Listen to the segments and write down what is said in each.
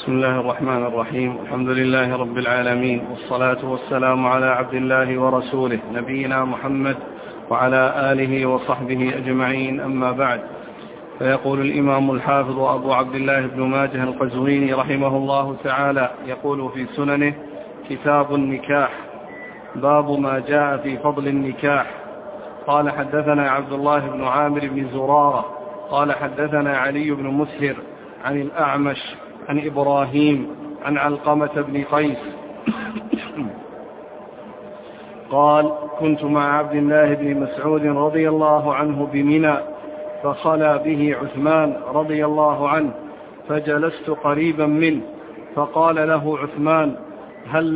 بسم الله الرحمن الرحيم. الحمد لله رب العالمين، والصلاة والسلام على عبد الله ورسوله نبينا محمد وعلى آله وصحبه أجمعين، أما بعد. فيقول الإمام الحافظ أبو عبد الله بن ماجه القزويني رحمه الله تعالى، يقول في سننه: كتاب النكاح، باب ما جاء في فضل النكاح. قال: حدثنا عبد الله بن عامر بن زرارة قال: حدثنا علي بن مسهر عن الأعمش عن إبراهيم عن علقمة بن قيس قال: كنت مع عبد الله بن مسعود رضي الله عنه بمنى، فخلى به عثمان رضي الله عنه، فجلست قريبا منه، فقال له عثمان: هل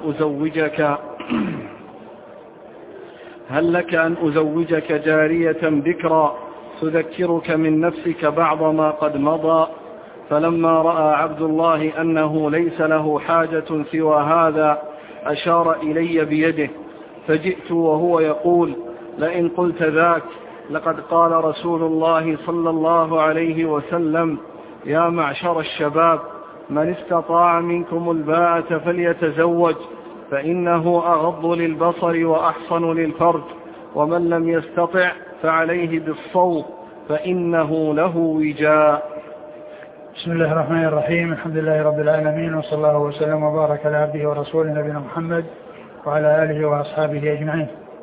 لك أن أزوجك جارية بكرا تذكرك من نفسك بعض ما قد مضى؟ فلما رأى عبد الله أنه ليس له حاجة سوى هذا أشار إلي بيده، فجئت وهو يقول: لئن قلت ذاك لقد قال رسول الله صلى الله عليه وسلم: يا معشر الشباب، من استطاع منكم الباءة فليتزوج، فإنه أغض للبصر وأحصن للفرج، ومن لم يستطع فعليه بالصوم فإنه له وجاء. بسم الله الرحمن الرحيم. الحمد لله رب العالمين، وصلى الله وسلم وبارك على عبده ورسوله نبينا محمد وعلى آله وأصحابه أجمعين.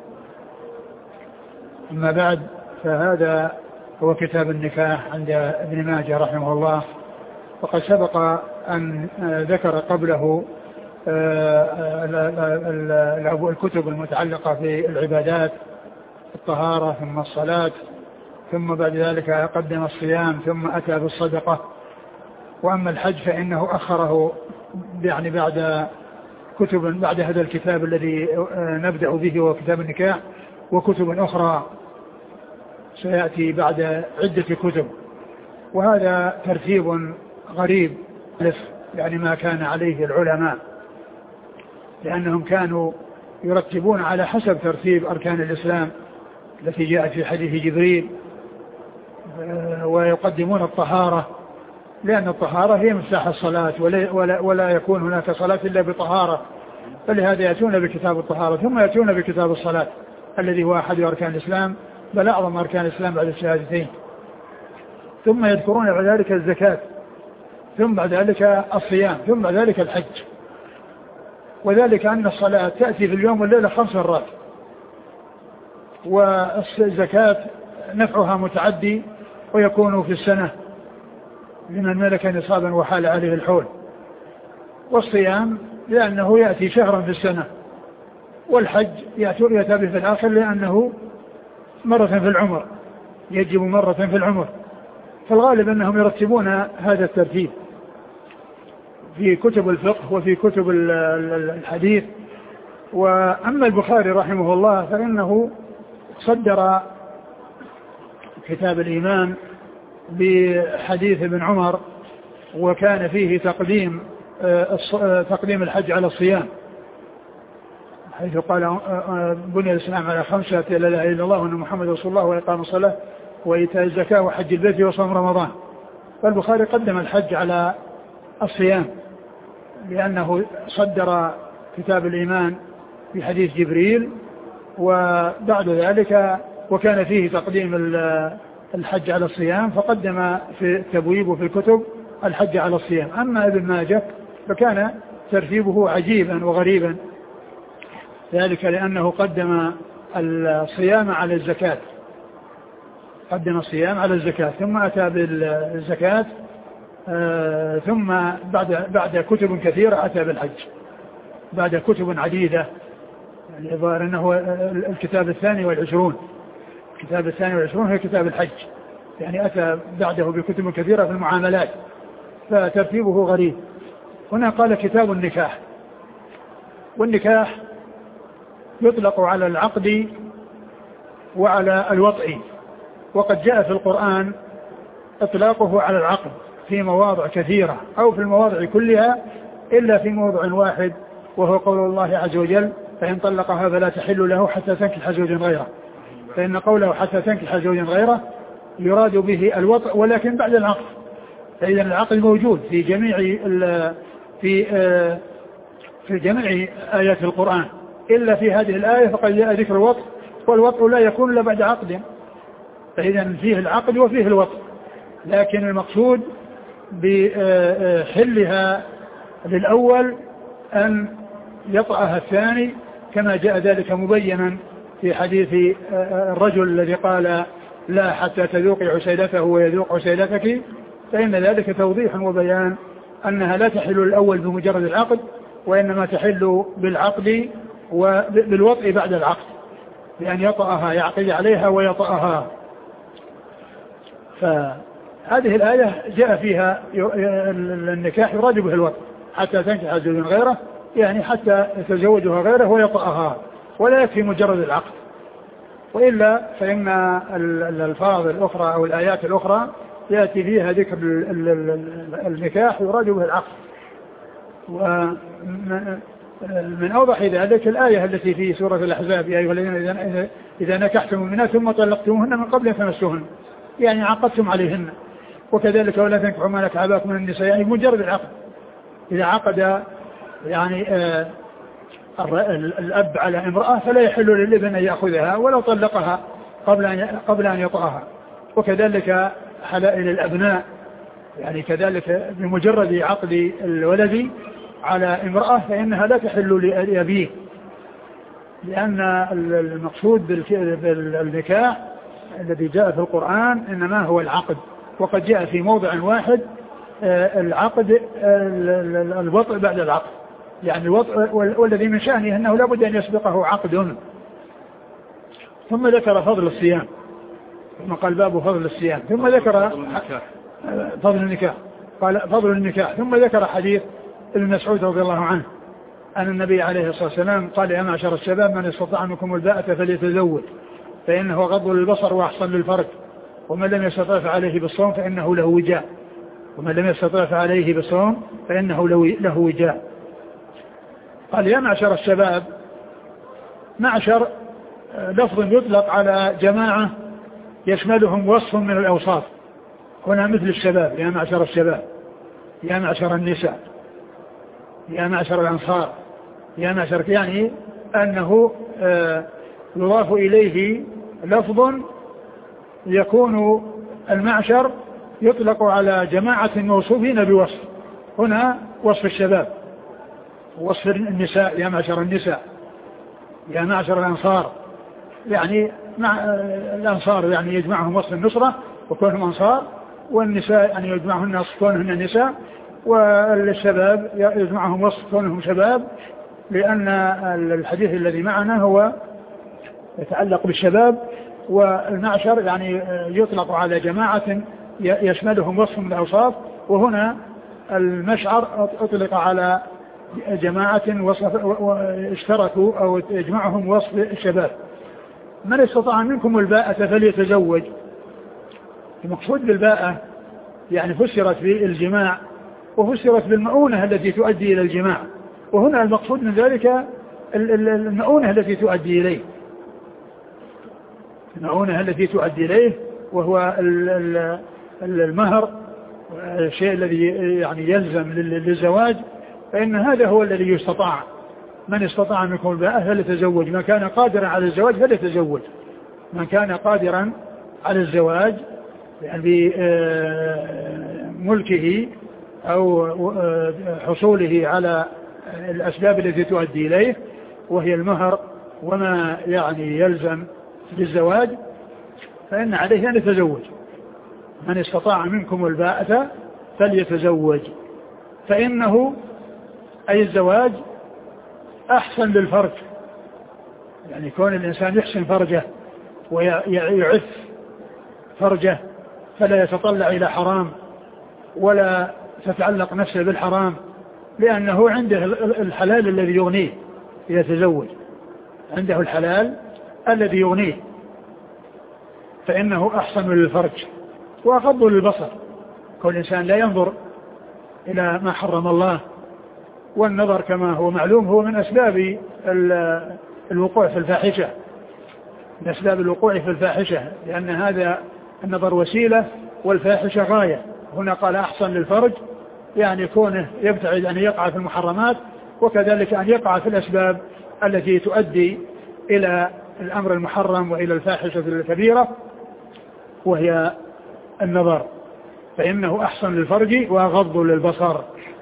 أما بعد، فهذا هو كتاب النكاح عند ابن ماجه رحمه الله، وقد سبق أن ذكر قبله الكتب المتعلقة بالعبادات، الطهارة ثم الصلاة، ثم بعد ذلك قدم الصيام، ثم أتى بالصدقة. وأما الحج فإنه أخره يعني بعد هذا الكتاب الذي نبدأ به هو كتاب النكاح، وكتب أخرى سيأتي بعد عدة كتب. وهذا ترتيب غريب يعني ما كان عليه العلماء، لأنهم كانوا يرتبون على حسب ترتيب أركان الإسلام التي جاءت في حديث جبريل، ويقدمون الطهارة، لأن الطهارة هي مفتاح الصلاة، ولا يكون هناك صلاة إلا بطهارة، فلهذا يأتون بكتاب الطهارة، ثم يأتون بكتاب الصلاة الذي هو أحد أركان الإسلام، بل أعظم أركان الإسلام بعد الشهادتين، ثم يذكرون بعد ذلك الزكاة، ثم بعد ذلك الصيام، ثم بعد ذلك الحج. وذلك أن الصلاة تأتي في اليوم والليلة 5 مرات، والزكاة نفعها متعدي ويكون في السنة لمن ملك نصابا وحال عليه الحول، والصيام لأنه يأتي شهرا في السنة، والحج يأتي به في الآخر لأنه مرة في العمر، يجب مرة في العمر. فالغالب أنهم يرتبون هذا الترتيب في كتب الفقه وفي كتب الحديث. وأما البخاري رحمه الله فإنه صدر كتاب الإيمان بحديث ابن عمر، وكان فيه تقديم الحج على الصيام، حيث قال: بني الإسلام على 5: لا إله إلا الله وأن محمد رسول الله، وإقام الصلاة، وإيتاء الزكاة، وحج البيت، وصوم رمضان. فالبخاري قدم الحج على الصيام، لأنه صدر كتاب الإيمان بحديث جبريل، وبعد ذلك وكان فيه تقديم الحج على الصيام، فقدم في التبويب وفي الكتب الحج على الصيام. أما ابن ماجه فكان ترتيبه عجيبا وغريبا، ذلك لأنه قدم الصيام على الزكاة، قدم الصيام على الزكاة، ثم أتى بالزكاة، ثم بعد كتب كثيرة أتى بالحج، بعد كتب عديدة. يعني الظاهر أنه الكتاب 22، الكتاب 22 هو كتاب الحج، يعني أتى بعده بكتب كثيرة في المعاملات، فترتيبه غريب. هنا قال: كتاب النكاح. والنكاح يطلق على العقد وعلى الوطء، وقد جاء في القرآن إطلاقه على العقد في مواضع كثيرة، أو في المواضع كلها إلا في موضع واحد، وهو قول الله عز وجل: فإن طلقها فلا تحل له حتى تنكح زوجا غيره. فإن قوله حتى تنكح زوجا غيره يراد به الوطء، ولكن بعد العقد، فإذا العقل موجود في جميع في جميع آيات القرآن، إلا في هذه الآية فقد جاء ذكر الوطء، والوطء لا يكون إلا بعد عقد، فإذا فيه العقد وفيه الوطء. لكن المقصود بحلها للأول أن يطأها الثاني، كما جاء ذلك مبينا في حديث الرجل الذي قال لا حتى تذوقي عسيلته ويذوق عسيلتك، فإن ذلك توضيح وبيان أنها لا تحل الأول بمجرد العقد، وإنما تحل بالعقد وبالوطء بعد العقد، بأن يطأها يعقد عليها ويطأها. فهذه الآية جاء فيها النكاح يراد به الوطء حتى تنكح زوجا غيره، يعني حتى يتزوجها غيره ويطأها، ولا يكفي مجرد العقد. وإلا فإن الألفاظ الأخرى أو الآيات الأخرى يأتي فيها ذكر النكاح يراد به العقد. ومن أوضح ذلك الآية التي في سورة الأحزاب: يا أيها الذين إذا نكحتم المؤمنات ثم طلقتموهن من قبل أن تمسوهن، يعني عقدتم عليهن. وكذلك ولا تنكحوا ما نكح آباؤكم من النساء، يعني مجرد العقد. إذا عقد يعني الأب على امرأة فلا يحل للابن أن يأخذها ولو طلقها قبل أن يطأها. وكذلك حلائل الأبناء، يعني كذلك بمجرد عقد الولد على امرأة فإنها لا تحل لأبيه، لأن المقصود بالنكاح الذي جاء في القرآن إنما هو العقد. وقد جاء في موضع واحد العقد الوطء بعد العقد، يعني الوطء والذي من شأنه أنه لا بد أن يسبقه عقد. ثم ذكر فضل الصيام، ثم قال باب فضل الصيام، ثم ذكر فضل النكاح، قال فضل النكاح، ثم ذكر حديث ابن مسعود رضي الله عنه أن النبي عليه الصلاة والسلام قال: يا معشر الشباب من استطاع منكم الباءة فليتزوج فإنه غض للبصر وأحصن للفرج، ومن لم يستطع فعليه بالصوم فإنه له وجاء، ومن لم يستطع فعليه بالصوم فإنه له وجاء. قال: يا معشر الشباب. معشر لفظ يطلق على جماعة يشملهم وصف من الأوصاف، هنا مثل الشباب: يا معشر الشباب، يا معشر النساء، يا معشر الأنصار، يا معشر، يعني أنه يضاف إليه لفظ يكون المعشر يطلق على جماعة موصوفين بوصف. هنا وصف الشباب، وصف النساء: يا معشر النساء، يا معشر الأنصار، يعني الأنصار يعني يجمعهم وصف النصرة وكونهم أنصار، والنساء يعني يجمعهن وصف كونهن نساء، والشباب يجمعهم وصف كونهم شباب، لأن الحديث الذي معنا هو يتعلق بالشباب، والمعشر يعني يطلق على جماعة يشملهم وصف من الأوصاف، وهنا المشعر أطلق على جماعة اشتركوا أو يجمعهم وصف الشباب. من استطاع منكم الباءة فليتزوج. المقصود بالباءة يعني فسرت بالجماع وفسرت بالمؤونة التي تؤدي إلى الجماع، وهنا المقصود من ذلك المؤونة التي تؤدي إليه، المؤونة التي تؤدي إليه، وهو المهر، الشيء الذي يعني يلزم للزواج، فإن هذا هو الذي يستطاع. من استطاع منكم الباءة فليتزوج، من كان قادرا على الزواج فليتزوج، من كان قادرا على الزواج يعني بملكه أو حصوله على الأسباب التي تؤدي إليه، وهي المهر وما يعني يلزم للزواج، فإن عليه أن يتزوج. من استطاع منكم الباءة فليتزوج، فإنه أي الزواج أحسن للفرج، يعني كون الإنسان يحسن فرجه ويعف فرجه فلا يتطلع إلى حرام ولا تتعلق نفسه بالحرام، لأنه عنده الحلال الذي يغنيه يتزوج، عنده الحلال الذي يغنيه، فإنه أحسن للفرج وأغض للبصر. كل الإنسان لا ينظر إلى ما حرم الله، والنظر كما هو معلوم هو من أسباب الوقوع في الفاحشة، من أسباب الوقوع في الفاحشة، لأن هذا النظر وسيلة والفاحشة غاية، هنا قال أحصن للفرج يعني كونه يبتعد أن يقع في المحرمات، وكذلك أن يقع في الأسباب التي تؤدي إلى الأمر المحرم وإلى الفاحشة الكبيرة وهي النظر، فإنه أحصن للفرج وأغض للبصر.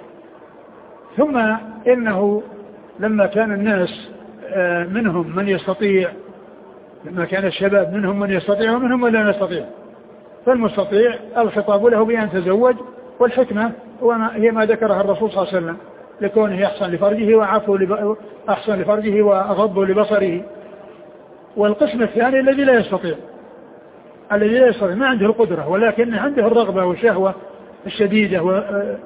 ثم إنه لما كان الناس منهم من يستطيع، لما كان الشباب منهم من يستطيع ومنهم من لا يستطيع، فالمستطيع الخطاب له بأن تزوج، والحكمة هي ما ذكرها الرسول صلى الله عليه وسلم لكونه أحسن لفرجه أحسن لفرجه وأغض لبصره. والقسم الثاني الذي لا يستطيع، ما عنده القدرة ولكن عنده الرغبة والشهوة الشديدة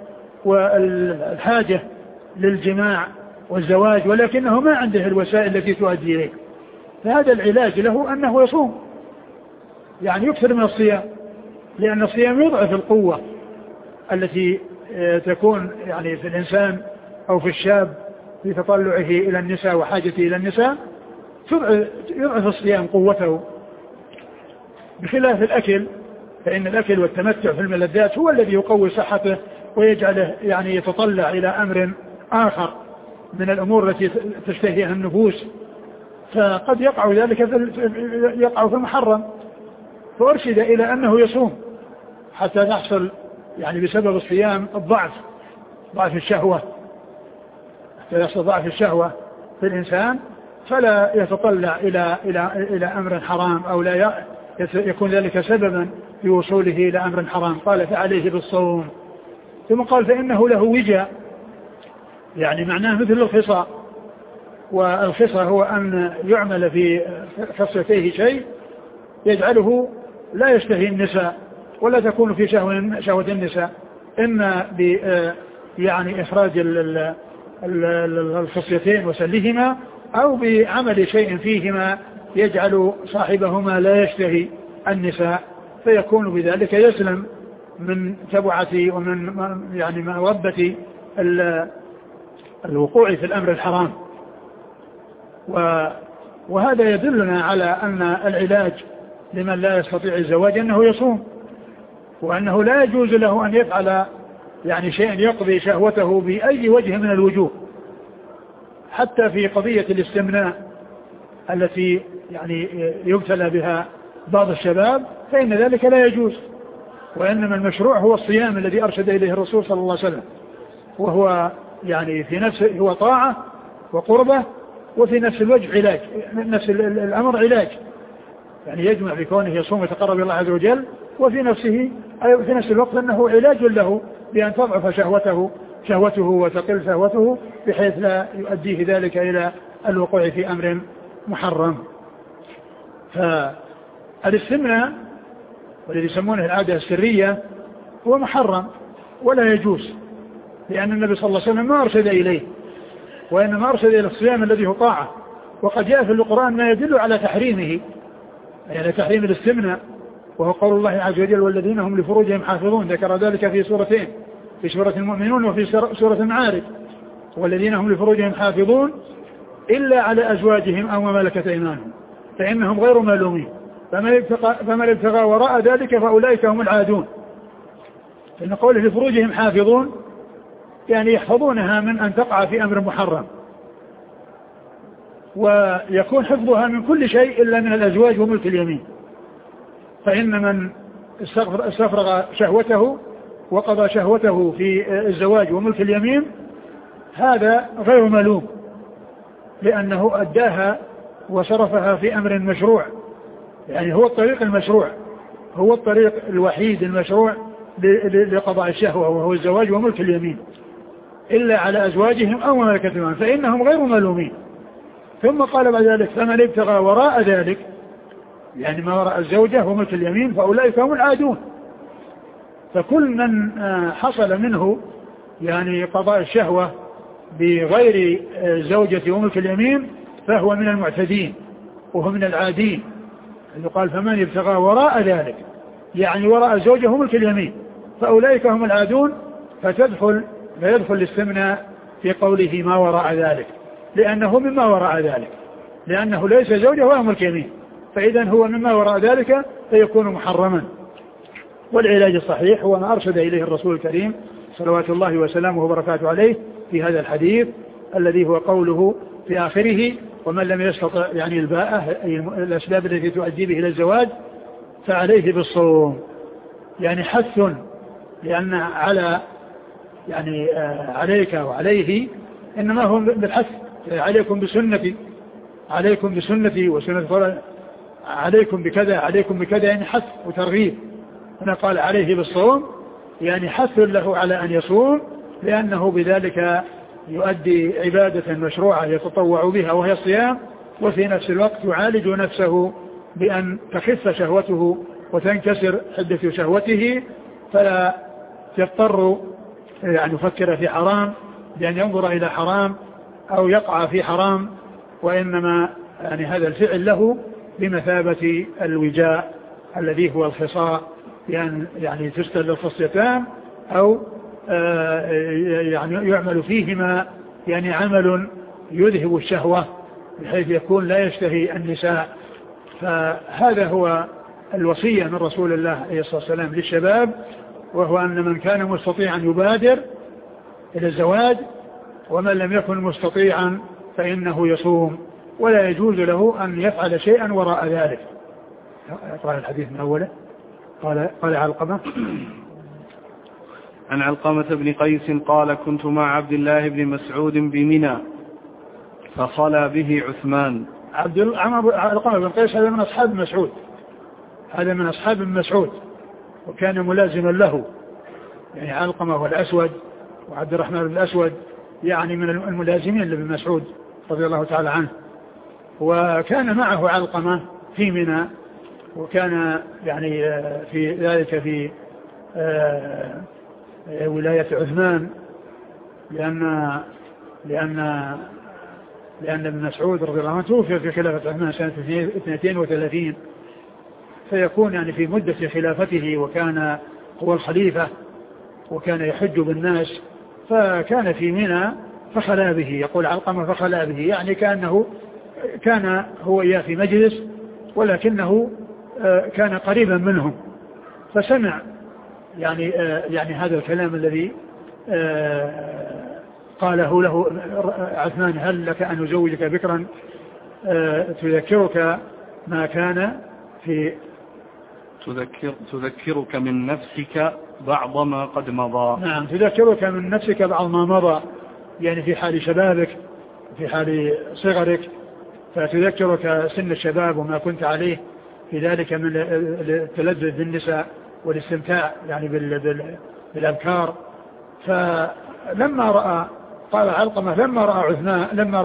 والحاجة للجماع والزواج، ولكنه ما عنده الوسائل التي تؤدي إليه، فهذا العلاج له أنه يصوم، يعني يكثر من الصيام، لأن الصيام يضعف القوة التي تكون يعني في الإنسان أو في الشاب في تطلعه إلى النساء وحاجته إلى النساء، يضعف الصيام قوته، بخلاف الأكل، فإن الأكل والتمتع في الملذات هو الذي يقوي صحته ويجعله يعني يتطلع إلى أمر آخر من الأمور التي تشتهيها النفوس، فقد يقع ذلك يقع في المحرم، فأرشد إلى أنه يصوم حتى تحصل يعني بسبب الصيام ضعف الشهوة، حتى يحصل ضعف الشهوة في الإنسان فلا يتطلع إلى أمر حرام أو لا يكون ذلك سببا في وصوله إلى أمر حرام. قال فعليه بالصوم. ثم قال فإنه له وجاء، يعني معناه مثل الخصاء، والخصاء هو أن يعمل في خصيتيه شيء يجعله لا يشتهي النساء ولا تكون في شهوة النساء، إما يعني إخراج الخصيتين وسلهما، أو بعمل شيء فيهما يجعل صاحبهما لا يشتهي النساء، فيكون بذلك يسلم من تبعة ومن يعني مودة الوقوع في الأمر الحرام. وهذا يدلنا على أن العلاج لمن لا يستطيع الزواج أنه يصوم، وأنه لا يجوز له أن يفعل يعني شيء يقضي شهوته بأي وجه من الوجوه، حتى في قضية الاستمناء التي يعني يبتلى بها بعض الشباب فإن ذلك لا يجوز، وإنما المشروع هو الصيام الذي أرشد إليه الرسول صلى الله عليه وسلم، وهو يعني في نفسه هو طاعة وقربة، وفي نفس الوجه علاج، نفس الأمر علاج، يعني يجمع بكونه يصوم ويتقرب إلى الله عز وجل، وفي نفس الوقت أنه علاج له بأن تضعف شهوته وتقل شهوته بحيث لا يؤديه ذلك إلى الوقوع في أمر محرم. فالاستمناء والذي يسمونه العادة السرية هو محرم ولا يجوز، لأن النبي صلى الله عليه وسلم ما أرشد إليه، وإنما أرشد إلى الصيام الذي هو طاعة. وقد جاء في القرآن ما يدل على تحريمه، يعني تحريم الاستمناء، وهو قول الله عز وجل والذين هم لفروجهم حافظون، ذكر ذلك في سورتين، في سورة المؤمنون وفي سورة المعارج، والذين هم لفروجهم حافظون إلا على أزواجهم أو ما ملكت أيمانهم فإنهم غير ملومين فمن ابتغى وراء ذلك فأولئك هم العادون. إن قوله لفروجهم حافظون يعني يحفظونها من أن تقع في أمر محرم، ويكون حفظها من كل شيء إلا من الأزواج وملك اليمين، فإن من استفرغ شهوته وقضى شهوته في الزواج وملك اليمين هذا غير ملوم، لأنه أداها وصرفها في أمر مشروع، يعني هو الطريق المشروع، هو الطريق الوحيد المشروع لقضاء الشهوة وهو الزواج وملك اليمين، إلا على أزواجهم أو ملكت أيمانهم فإنهم غير ملومين. ثم قال بعد ذلك فمن ابتغى وراء ذلك، يعني ما وراء الزوجة وملك اليمين فأولئك هم العادون. فكل من حصل منه يعني قضاء الشهوة بغير زوجة وملك اليمين فهو من المعتدين وهو من العادين. يقال فمن ابتغى وراء ذلك يعني وراء الزوجة وملك اليمين فأولئك هم العادون، فيدخل الاستمناء في قوله ما وراء ذلك، لأنه مما وراء ذلك، لأنه ليس زوجة ولا ملك يمين، فإذا هو مما وراء ذلك فيكون محرما. والعلاج الصحيح هو ما أرشد إليه الرسول الكريم صلوات الله وسلامه وبركاته عليه في هذا الحديث الذي هو قوله في آخره: ومن لم يستطع يعني الباءة الأسباب التي تؤدي به إلى الزواج فعليه بالصوم. يعني حث، لأن على يعني عليك وعليه إنما هو بالحث. عليكم بسنتي، عليكم بسنتي وسنة، عليكم بكذا، عليكم بكذا، يعني حث وترغيب. هنا قال عليه بالصوم، يعني حث له على أن يصوم، لأنه بذلك يؤدي عبادة مشروعة يتطوع بها وهي الصيام، وفي نفس الوقت يعالج نفسه بأن تخف شهوته وتنكسر حدة شهوته، فلا يضطر يعني يفكر في حرام بأن ينظر إلى حرام أو يقع في حرام، وإنما يعني هذا الفعل له بمثابة الوجاء الذي هو الخصاء، يعني تستل الخصيتان أو يعني يعمل فيهما يعني عمل يذهب الشهوة بحيث يكون لا يشتهي النساء. فهذا هو الوصية من رسول الله عليه الصلاة والسلام للشباب، وهو أن من كان مستطيعا يبادر إلى الزواج، ومن لم يكن مستطيعا فإنه يصوم، ولا يجوز له أن يفعل شيئا وراء ذلك. قال الحديث من أوله. قال علقمة عن علقمة بن قيس قال: كنت مع عبد الله بن مسعود بمنى فخلى به عثمان. علقمة بن قيس هذا من أصحاب مسعود، هذا من أصحاب مسعود، وكان ملازما له. يعني علقمة والأسود وعبد الرحمن بن الأسود يعني من الملازمين لابن مسعود رضي الله تعالى عنه. وكان معه علقمة في منى، وكان يعني في ذلك في ولاية عثمان، لأن ابن مسعود رضي الله عنه توفي في خلافة عثمان سنة 32، فيكون يعني في مدة خلافته، وكان هو الخليفة وكان يحج بالناس، فكان في منى فخلا به. يقول علقمة فخلا به، يعني كأنه كان هو إياه في مجلس، ولكنه كان قريبا منهم، فسمع يعني هذا الكلام الذي قاله له عثمان: هل لك أن أزوجك بكرا تذكرك ما كان في تذكرك من نفسك بعض ما قد مضى. نعم، تذكرك من نفسك بعض ما مضى، يعني في حال شبابك، في حال صغرك، فتذكرك سن الشباب وما كنت عليه في ذلك من التلذذ بالنساء والاستمتاع يعني بالأبكار. فلما رأى، قال علقمة لما رأى عثمان،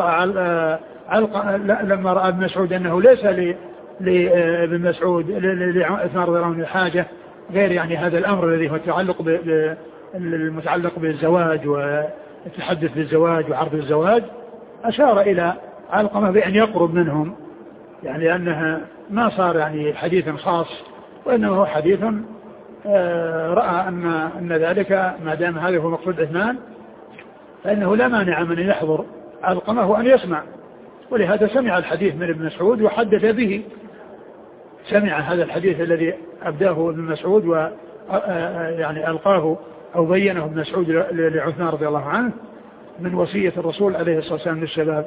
لما رأى ابن مسعود أنه ليس لابن مسعود لعثمان رضي الله عنه حاجة غير يعني هذا الأمر الذي هو المتعلق بالزواج والتحدث بالزواج وعرض الزواج، أشار إلى علقمة بأن يقرب منهم، يعني لأنها ما صار يعني حديث خاص، وإنه هو حديث رأى أن ذلك ما دام هذا هو مقصود عثمان فإنه لا مانع من أن يحضر علقمة وأن يسمع، ولهذا سمع الحديث من ابن مسعود وحدث به. سمع هذا الحديث الذي أبداه ابن مسعود ويعني ألقاه أو بينه ابن مسعود لعثمان رضي الله عنه من وصية الرسول عليه الصلاة والسلام للشباب.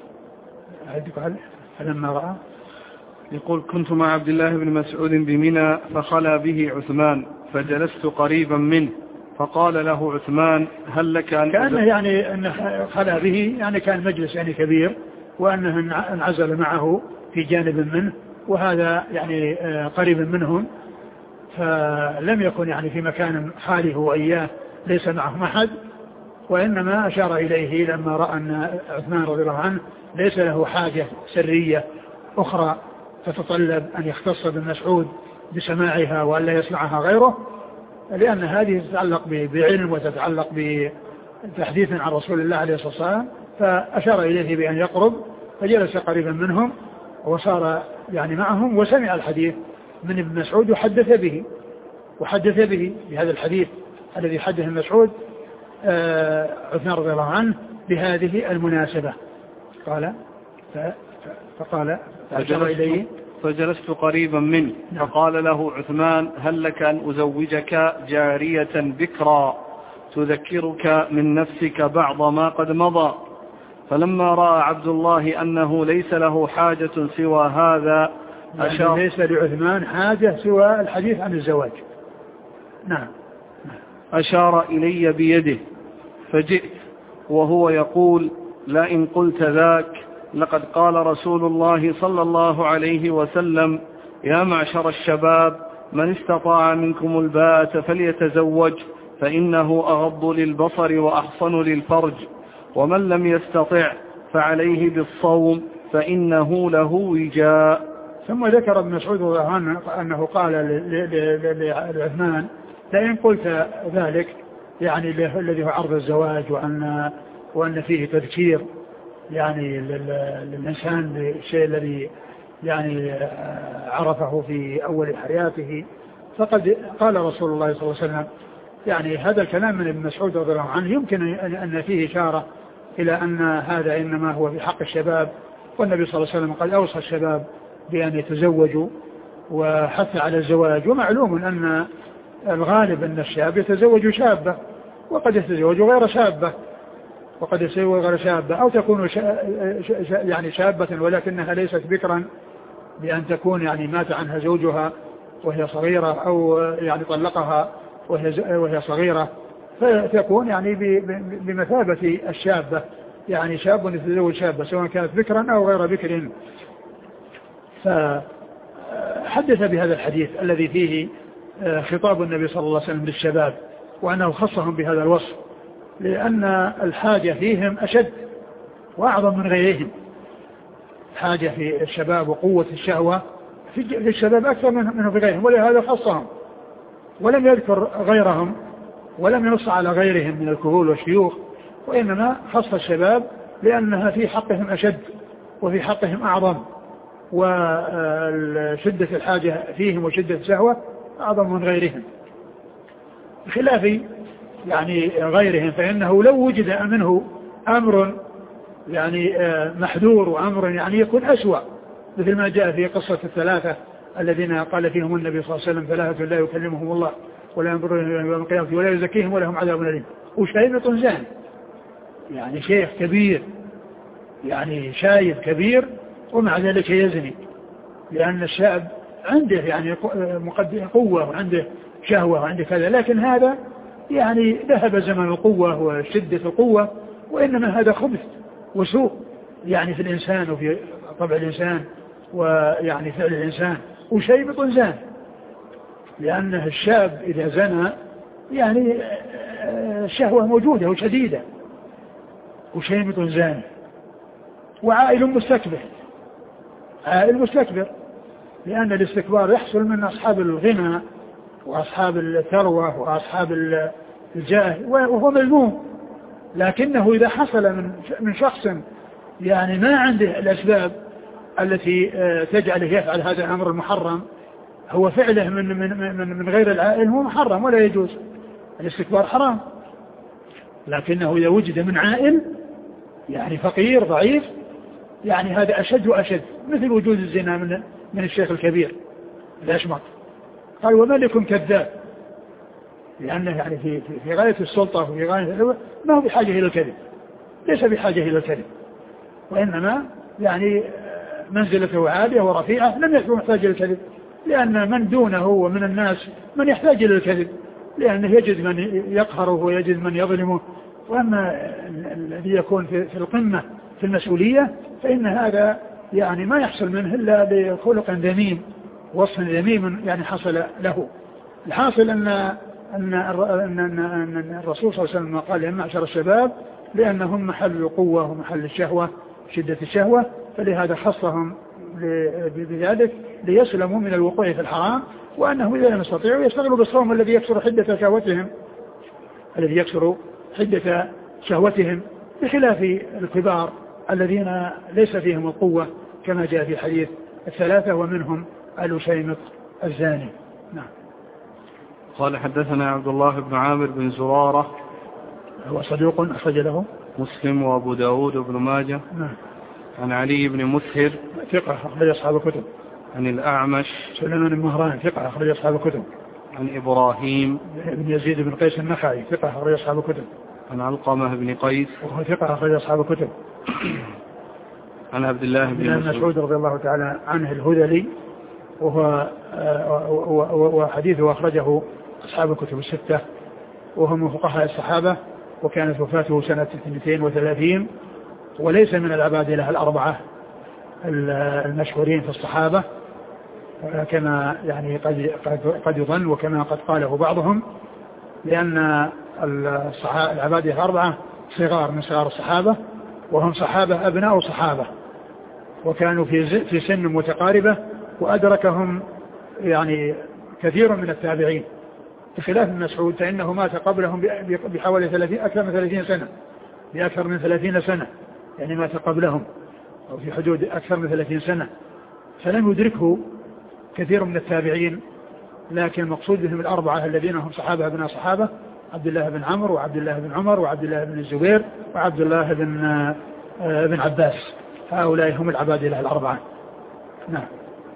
فلما رأى، يقول: كنت مع عبد الله بن مسعود بمنى فخلى به عثمان فجلست قريبا منه فقال له عثمان: هل لك أن كأنه يعني أنه خلى به، يعني كان مجلس يعني كبير، وأنه انعزل معه في جانب منه، وهذا يعني قريب منهم، فلم يكن يعني في مكان خاله وإياه ليس معهم أحد، وإنما أشار إليه لما رأى أن عثمان رضي الله عنه ليس له حاجة سرية أخرى تتطلب أن يختص بن مسعود بسماعها وأن لا يسمعها غيره، لأن هذه تتعلق بعلم وتتعلق بتحديث عن رسول الله عليه الصلاة والسلام، فأشار إليه بأن يقرب، فجلس قريبا منهم وصار يعني معهم، وسمع الحديث من ابن مسعود وحدث به بهذا الحديث الذي حدث ابن مسعود عثمان رضي الله عنه بهذه المناسبة. قال فأشار إليه فجلست قريبا منه فقال له عثمان هل لك أن أزوجك جارية بكرا تذكرك من نفسك بعض ما قد مضى. فلما رأى عبد الله أنه ليس له حاجة سوى هذا يعني ليس لعثمان حاجة سوى الحديث عن الزواج. نعم. أشار إلي بيده فجئت وهو يقول لئن قلت ذاك لقد قال رسول الله صلى الله عليه وسلم يا معشر الشباب من استطاع منكم الباءة فليتزوج فإنه أغض للبصر وأحصن للفرج ومن لم يستطع فعليه بالصوم فإنه له وجاء. ثم ذكر ابن مسعود رضي الله عنه أنه قال لعثمان لئن قلت ذلك يعني الذي هو عرض الزواج وأن فيه تذكير يعني للإنسان بالشيء الذي يعني عرفه في أول حياته. فقد قال رسول الله صلى الله عليه وسلم يعني هذا الكلام من ابن مسعود رضي الله عنه يمكن أن فيه إشارة إلى أن هذا إنما هو في حق الشباب، والنبي صلى الله عليه وسلم قد أوصى الشباب بأن يتزوجوا وحث على الزواج. ومعلوم أن الغالب أن الشاب يتزوج شابة وقد يتزوج غير شابة أو تكون يعني شابة ولكنها ليست بكرا بأن تكون يعني مات عنها زوجها وهي صغيرة أو يعني طلقها وهي صغيرة فتكون يعني بمثابة الشابة، يعني شاب يتزوج شابة سواء كانت بكرا أو غير بكر. فحدث بهذا الحديث الذي فيه خطاب النبي صلى الله عليه وسلم للشباب وأنه خصهم بهذا الوصف لأن الحاجة فيهم أشد وأعظم من غيرهم. حاجة في الشباب وقوة الشهوة في الشباب أكثر منه في غيرهم، ولهذا خصهم ولم يذكر غيرهم ولم ينص على غيرهم من الكهول والشيوخ، وإنما خص الشباب لأنها في حقهم أشد وفي حقهم أعظم، وشدة الحاجة فيهم وشدة الشهوة أعظم من غيرهم بخلاف يعني غيرهم، فإنه لو وجد منه أمر يعني محذور وأمر يعني يكون أسوأ مثل ما جاء في قصة الثلاثة الذين قال فيهم النبي صلى الله عليه وسلم ثلاثة لا يكلمهم الله ولا ينظرون إليهم يوم القيامة ولا يزكيهم ولهم عذاب أليم. وشايب طنزان يعني شيخ كبير يعني شايب كبير ومع ذلك يزني، لأن الشاب عنده يعني قوة وعنده شهوة وعنده كذا، لكن هذا يعني ذهب زمن القوة وشدة القوة، وإنما هذا خبث وسوء يعني في الإنسان وفي طبع الإنسان ويعني فعل الإنسان. وشيب طنزان لأن الشاب إذا زنى يعني الشهوة موجودة وشديدة، وشيب طنزان وعائل مستكبر، عائل مستكبر، لأن الاستكبار يحصل من أصحاب الغنى وأصحاب الثروة وأصحاب الجاه وهو مذموم، لكنه إذا حصل من شخص يعني ما عنده الأسباب التي تجعله يفعل هذا الأمر المحرم، هو فعله من غير العائل هو محرم ولا يجوز، الاستكبار حرام، لكنه إذا وجد من عائل يعني فقير ضعيف يعني هذا أشد وأشد، مثل وجود الزنا من الشيخ الكبير الأشمط. قال وملك كذاب، لأنه يعني في غاية السلطة وفي غاية ما هو بحاجة إلى الكذب، ليس بحاجة إلى الكذب، وإنما يعني منزلته عالية ورفيعة لم يكن محتاج إلى الكذب، لأن من دونه ومن الناس من يحتاج إلى الكذب، لأنه يجد من يقهره ويجد من يظلمه. وأما الذي يكون في القمة في المسؤولية فإن هذا يعني ما يحصل منه إلا بخلق ذميم وصف ذميم يعني حصل له. الحاصل أن الرسول صلى الله عليه وسلم قال يا معشر الشباب لأنهم محل القوة ومحل الشهوة شدة الشهوة، فلهذا خصهم بذلك ليسلموا من الوقوع في الحرام، وأنهم إذا لم يستطيعوا يشتغلوا بالصوم الذي يكسر حدة شهوتهم بخلاف الكبار الذين ليس فيهم القوة كما جاء في حديث الثلاثة ومنهم الأشيمط الزاني. نعم. قال حدثنا عبد الله بن عامر بن زرارة هو صدوق أخرج له مسلم وأبو داود وابن ماجه. نعم. عن علي بن مسهر ثقة أخرج أصحاب الكتب. عن الأعمش سليمان بن مهران ثقة أخرج أصحاب الكتب. عن إبراهيم بن يزيد بن قيس النخعي ثقة أخرج أصحاب الكتب. عن علقمة بن قيس وهو ثقة أخرج أصحاب الكتب. عن عبد الله بن مسعود رضي الله تعالى عنه الهذلي وهو وحديثه أخرجه أصحاب الكتب الستة، وهو من فقهاء الصحابة، وكانت وفاته سنة 32 وليس من العبادلة الأربعة المشهورين في الصحابة كما يعني قد يظن وكما قد قاله بعضهم، لأن العبادلة الأربعة صغار من صغار الصحابة، وهم صحابة أبناء صحابة، وكانوا في سن متقاربة، وأدركهم يعني كثير من التابعين، بخلاف ابن مسعود فإنه مات قبلهم بحوالي أكثر من 30 سنة، يعني مات قبلهم أو في حدود أكثر من 30 سنة، فلم يدركه كثير من التابعين. لكن المقصود بهم الأربعة الذين هم صحابة ابن صحابة: عبد الله بن عمرو، وعبد الله بن عمر، وعبد الله بن الزبير، وعبد الله بن عباس. هؤلاء هم العبادلة الأربعة. نعم.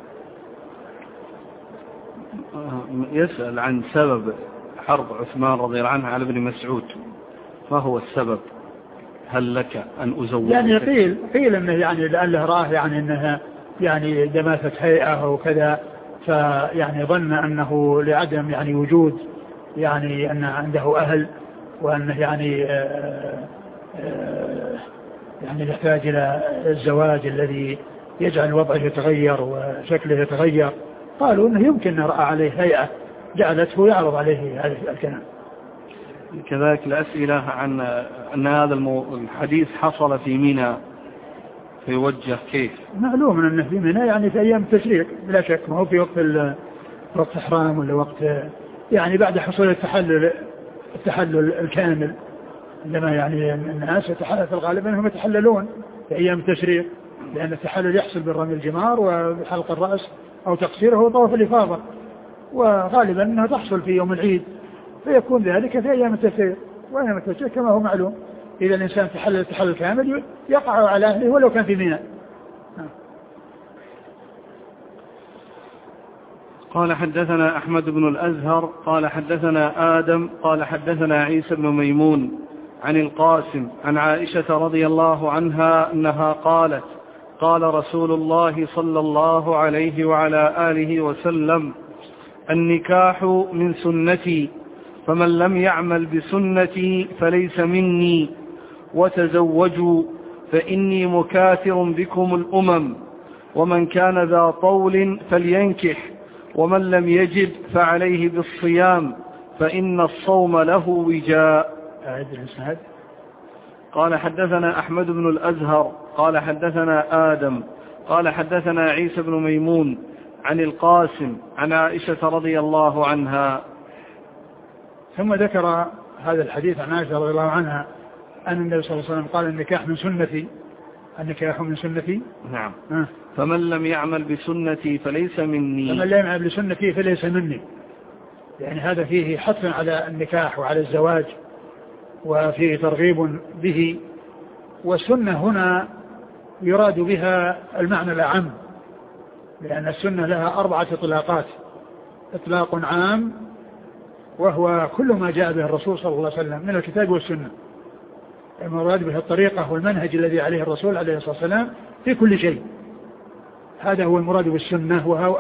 يسأل عن سبب حرب عثمان رضي الله عنه على ابن مسعود، ما هو السبب؟ هل لك أن أزوج؟ يعني قيل انه يعني لأنه راه يعني انها يعني دماثة هيئة او كذا، فيعني ظن انه لعدم يعني وجود يعني ان عنده اهل، وانه يعني يعني يحتاج الى الزواج الذي يجعل وضعه يتغير وشكله يتغير. قالوا انه يمكن ان رأى عليه هيئة جعلته يعرض عليه هذا الكلام. كذلك الأسئلة عن أن هذا الحديث حصل في منى، فيوجه كيف؟ معلوم أنه في منى يعني في أيام التشريق بلا شك، ما هو في وقت إحرام ولا وقت يعني بعد حصول التحلل الكامل، عندما يعني الناس في الغالب أنهم يتحللون في أيام التشريق، لأن التحلل يحصل بالرمي الجمار وبحلق الرأس أو تقصيره وطواف الإفاضة، وغالبا أنها تحصل في يوم العيد، فيكون ذلك في أيام التشريق. وأيام التشريق كما هو معلوم إذا الإنسان تحلل التحلل كامل يقع على أهله ولو كان في منى. قال حدثنا أحمد بن الأزهر قال حدثنا آدم قال حدثنا عيسى بن ميمون عن القاسم عن عائشة رضي الله عنها أنها قالت: قال رسول الله صلى الله عليه وعلى آله وسلم: النكاح من سنتي، فمن لم يعمل بسنتي فليس مني، وتزوجوا فإني مكاثر بكم الأمم، ومن كان ذا طول فلينكح، ومن لم يجد فعليه بالصيام، فإن الصوم له وجاء. قال حدثنا أحمد بن الأزهر قال حدثنا آدم قال حدثنا عيسى بن ميمون عن القاسم عن عائشة رضي الله عنها. ثم ذكر هذا الحديث عن عائشة رضي الله عنها أن النبي صلى الله عليه وسلم قال: النكاح من سنتي. النكاح من سنتي. نعم. فمن لم يعمل بسنتي فليس مني. فمن لم يعمل بسنتي فليس مني، يعني هذا فيه حث على النكاح وعلى الزواج، وفيه ترغيب به. والسنة هنا يراد بها المعنى الأعم، لأن السنة لها 4 إطلاقات: إطلاق عام وهو كل ما جاء به الرسول صلى الله عليه وسلم من الكتاب والسنة، المراد به الطريقة والمنهج الذي عليه الرسول عليه الصلاة والسلام في كل شيء. هذا هو المراد بالسنة، وهو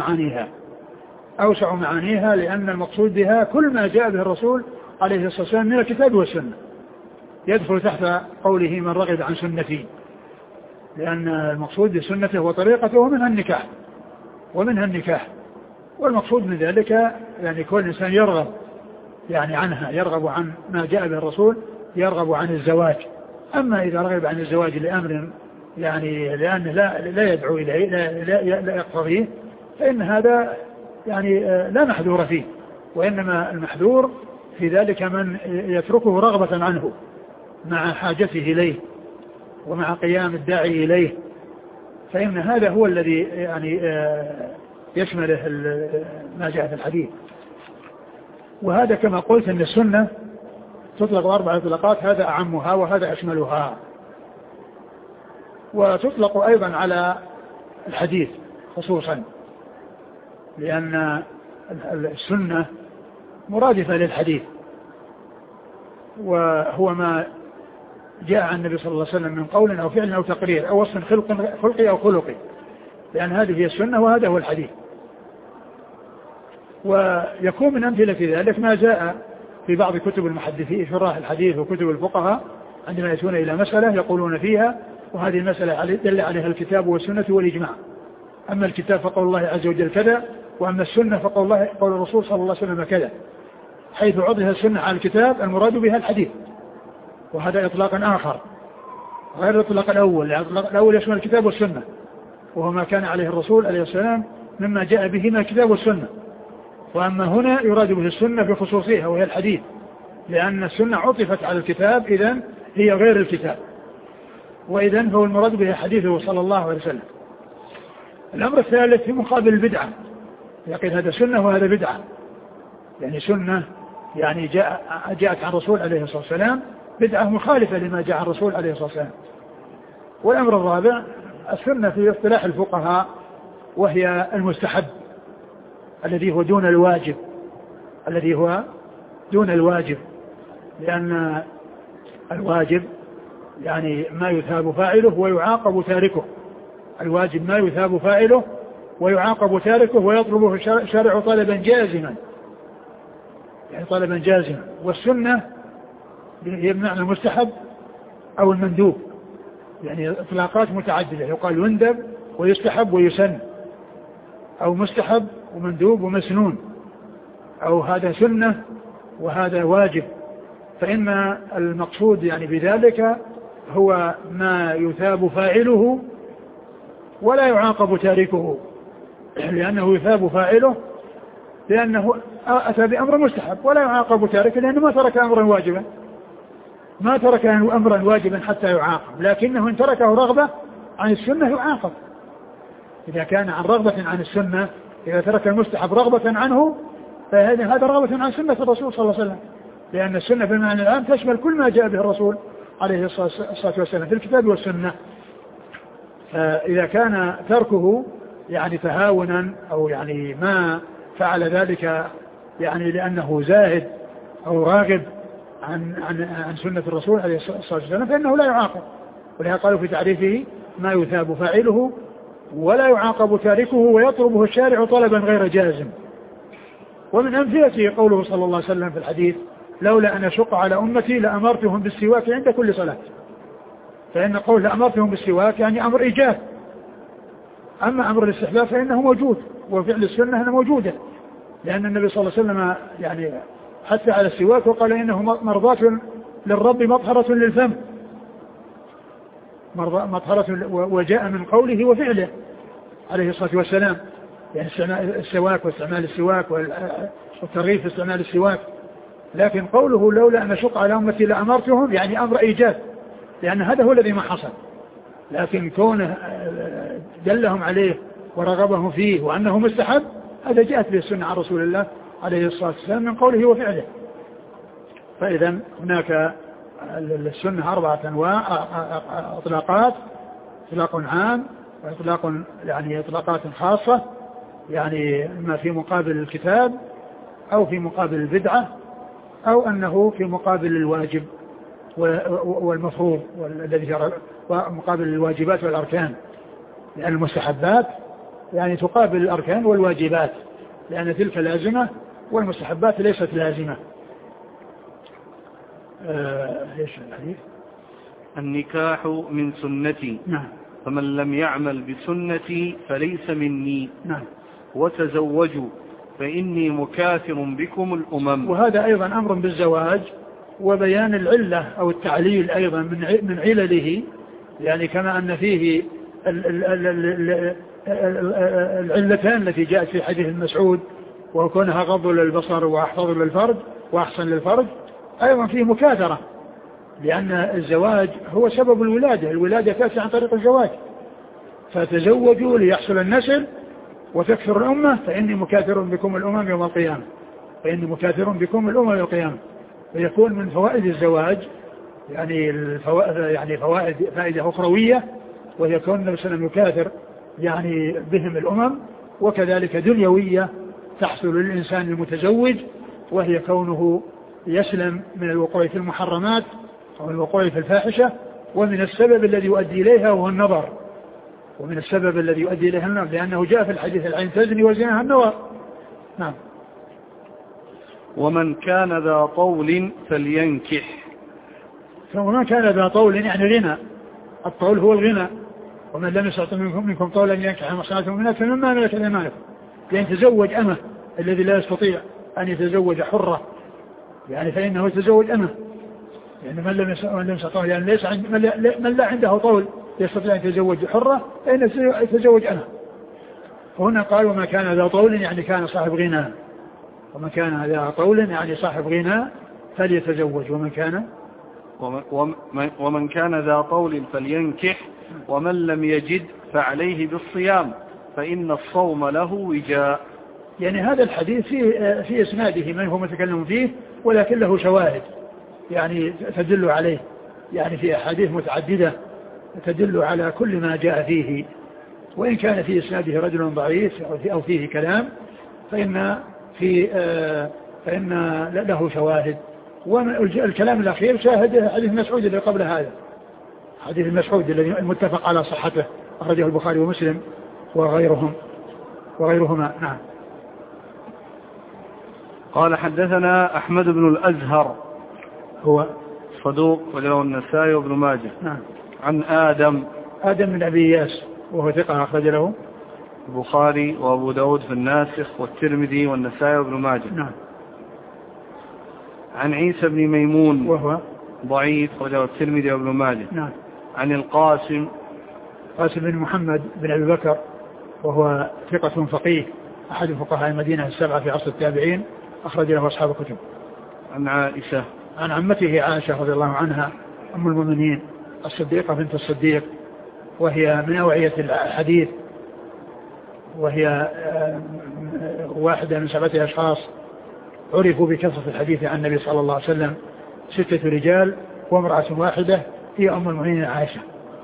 أوسع معانيها لأن المقصود بها كل ما جاء به الرسول عليه الصلاة والسلام من الكتاب والسنة، يدخل تحت قوله: من رغب عن سنتي، لأن المقصود بسنته وطريقته ومنها النكاح. والمقصود من ذلك يعني كل إنسان يرغب يعني عنها، يرغب عن ما جاء به الرسول، يرغب عن الزواج. أما إذا رغب عن الزواج لأمر يعني لأنه لا يدعو إليه، لا يقتضيه، فإن هذا يعني لا محذور فيه، وإنما المحذور في ذلك من يتركه رغبة عنه مع حاجته إليه ومع قيام الداعي إليه، فإن هذا هو الذي يعني يشمله ما جاء في الحديث. وهذا كما قلت أن السنة تطلق 4 إطلاقات، هذا أعمها وهذا أشملها. وتطلق أيضا على الحديث خصوصا، لأن السنة مرادفة للحديث، وهو ما جاء عن النبي صلى الله عليه وسلم من قول أو فعل أو تقرير أو وصف خلقي أو خلقي، لأن هذه هي السنة وهذا هو الحديث. ويكون من أمثلة ذلك ما جاء في بعض كتب المحدثين شراح الحديث وكتب الفقهاء عندما يأتون إلى مسألة يقولون فيها وهذه المسألة دل عليها الكتاب والسنة والإجماع. أما الكتاب فقول الله عز وجل كذا، وأما السنة فقول الرسول صلى الله عليه وسلم كذا، حيث عطف السنة على الكتاب المراد بها الحديث، وهذا إطلاق آخر غير الإطلاق الأول. الإطلاق الأول يشمل الكتاب والسنة، وهو ما كان عليه الرسول عليه السلام مما جاء به من الكتاب والسنة. وأما هنا يراد به السنة بخصوصها وهي الحديث، لأن السنة عطفت على الكتاب إذن هي غير الكتاب، وإذن هو المراد به حديثه صلى الله عليه وسلم. الأمر الثالث في مقابل البدعة، يقول هذا سنة وهذا بدعة، يعني سنة يعني جاءت عن الرسول عليه الصلاة والسلام، بدعة مخالفة لما جاء عن الرسول عليه الصلاة والسلام. والأمر الرابع السنة في اصطلاح الفقهاء وهي المستحب الذي هو دون الواجب، لأن الواجب يعني ما يثاب فاعله ويعاقب تاركه. الواجب ما يثاب فاعله ويعاقب تاركه ويطلبه الشارع طلبا جازما، يعني طلبا جازما. والسنة هي بمعنى المستحب أو المندوب، يعني إطلاقات متعددة، يقال يندب ويستحب ويسن، أو مستحب ومندوب ومسنون، أو هذا سنة وهذا واجب. فإن المقصود يعني بذلك هو ما يثاب فاعله ولا يعاقب تاركه، لأنه يثاب فاعله لأنه أتى بأمر مستحب، ولا يعاقب تاركه لأنه ما ترك أمرا واجبا حتى يعاقب، لكنه إن تركه رغبة عن السنة يعاقب. إذا كان عن رغبة عن السنة، إذا ترك المستحب رغبة عنه فهذا رغبة عن سنة الرسول صلى الله عليه وسلم، لأن السنة بالمعنى العام تشمل كل ما جاء به الرسول عليه الصلاة والسلام في الكتاب والسنة. فإذا كان تركه يعني تهاونا أو يعني ما فعل ذلك يعني لأنه زاهد أو راغب عن سنة الرسول عليه الصلاة والسلام فإنه لا يعاقب. ولهذا قالوا في تعريفه ما يثاب فاعله ولا يعاقب تاركه ويطلبه الشارع طلبا غير جازم. ومن أمثلته قوله صلى الله عليه وسلم في الحديث لولا أن أشق على أمتي لأمرتهم بالسواك عند كل صلاة. فإن قول لأمرتهم بالسواك يعني أمر إيجاب، أما أمر الاستحباب فإنه موجود، وفعل السنة أنه موجودة، لأن النبي صلى الله عليه وسلم يعني حتى على السواك وقال إنه مرضاة للرب مطهرة للفم، مطهرة، وجاء من قوله وفعله عليه الصلاة والسلام، يعني السواك واستعمال السواك والترغيب في استعمال السواك. لكن قوله لولا أن أشق على أمتي لأمرتهم يعني أمر إيجاب، لأن هذا هو الذي ما حصل، لكن كونه دلهم عليه ورغبهم فيه وأنه مستحب هذا جاءت به السنة عن رسول الله عليه الصلاة والسلام من قوله وفعله. فإذا هناك السنة 4 أنواع إطلاقات، إطلاق عام وإطلاق يعني إطلاقات خاصة، يعني إما في مقابل الكتاب أو في مقابل البدعة أو أنه في مقابل الواجب والمفروض والذي مقابل الواجبات والأركان، لأن المستحبات يعني تقابل الأركان والواجبات، لأن تلك لازمة والمستحبات ليست لازمة. ايش الحديث؟ النكاح من سنتي، نعم، فمن لم يعمل بسنتي فليس مني، نعم، وتزوجوا فإني مكاثر بكم الأمم. وهذا أيضا أمر بالزواج وبيان العلة أو التعليل أيضا من علله، يعني كما أن فيه العلتان التي جاءت في حديث المسعود وكونها غض للبصر وأحفظ للفرج وأحسن للفرج، أيضا فيه مكاثرة، لأن الزواج هو سبب الولادة تأتي عن طريق الزواج، فتزوجوا ليحصل النسل وتكثر الأمة فإني مكاثر بكم الأمم يوم القيامة، ويكون من فوائد الزواج يعني فائدة أخروية، ويكون النبي صلى الله عليه وسلم يكاثر يعني بهم الأمم، وكذلك دنيوية تحصل للإنسان المتزوج، وهي كونه يسلم من الوقوع في المحرمات أو الوقوع في الفاحشة، ومن السبب الذي يؤدي إليها هو النظر، ومن السبب الذي يؤدي إليها النظر، لأنه جاء في الحديث العين تزني وزناها النظر. نعم. ومن كان ذا طول فلينكح. ومن كان ذا طول يعني غنى، الطول هو الغنى. ومن لم يستطع منكم طولا ينكح المحصنات المؤمنات فمما ملكت ايمانكم، يعني يتزوج أمه الذي لا يستطيع أن يتزوج حرة، يعني فإنه يتزوج أمه، يعني من لم يستطع، يعني ليس من لا عنده طول يستطيع أن يتزوج حرة فإنه يتزوج أمه. هنا قال وما كان ذا طول يعني كان صاحب غنى، ومن كان ذا طول يعني صاحب غنى فليتزوج، ومن كان ذا طول فلينكح، ومن لم يجد فعليه بالصيام فإن الصوم له وجاء. يعني هذا الحديث في إسناده من هو متكلم فيه، ولكن له شواهد يعني تدل عليه، يعني في أحاديث متعددة تدل على كل ما جاء فيه، وإن كان في إسناده رجل ضعيف أو فيه كلام فإن له شواهد. والكلام الأخير شاهد حديث مسعود اللي قبل هذا، حديث المسعود الذي المتفق على صحته أخرجه البخاري ومسلم وغيرهما. نعم. قال حدثنا أحمد بن الأزهر هو صدوق وله النسائي وابن ماجه. نعم. عن آدم بن أبي إياس وهو ثقة أخرج له البخاري وأبو داود في الناسخ والترمذي والنسائي وابن ماجه. نعم. عن عيسى بن ميمون وهو ضعيف وله الترمذي وابن ماجه. نعم. عن القاسم بن محمد بن أبي بكر وهو ثقة فقيه أحد فقهاء المدينة السبعة في عصر التابعين أخرج له أصحاب الكتب. عن عائشة عن عمته عائشة رضي الله عنها أم المؤمنين الصديقة بنت الصديق، وهي من أوعية الحديث، وهي واحدة من 7 أشخاص عرفوا بكثرة الحديث عن النبي صلى الله عليه وسلم، 6 رجال وامرأة واحدة هي أم المؤمنين عائشة.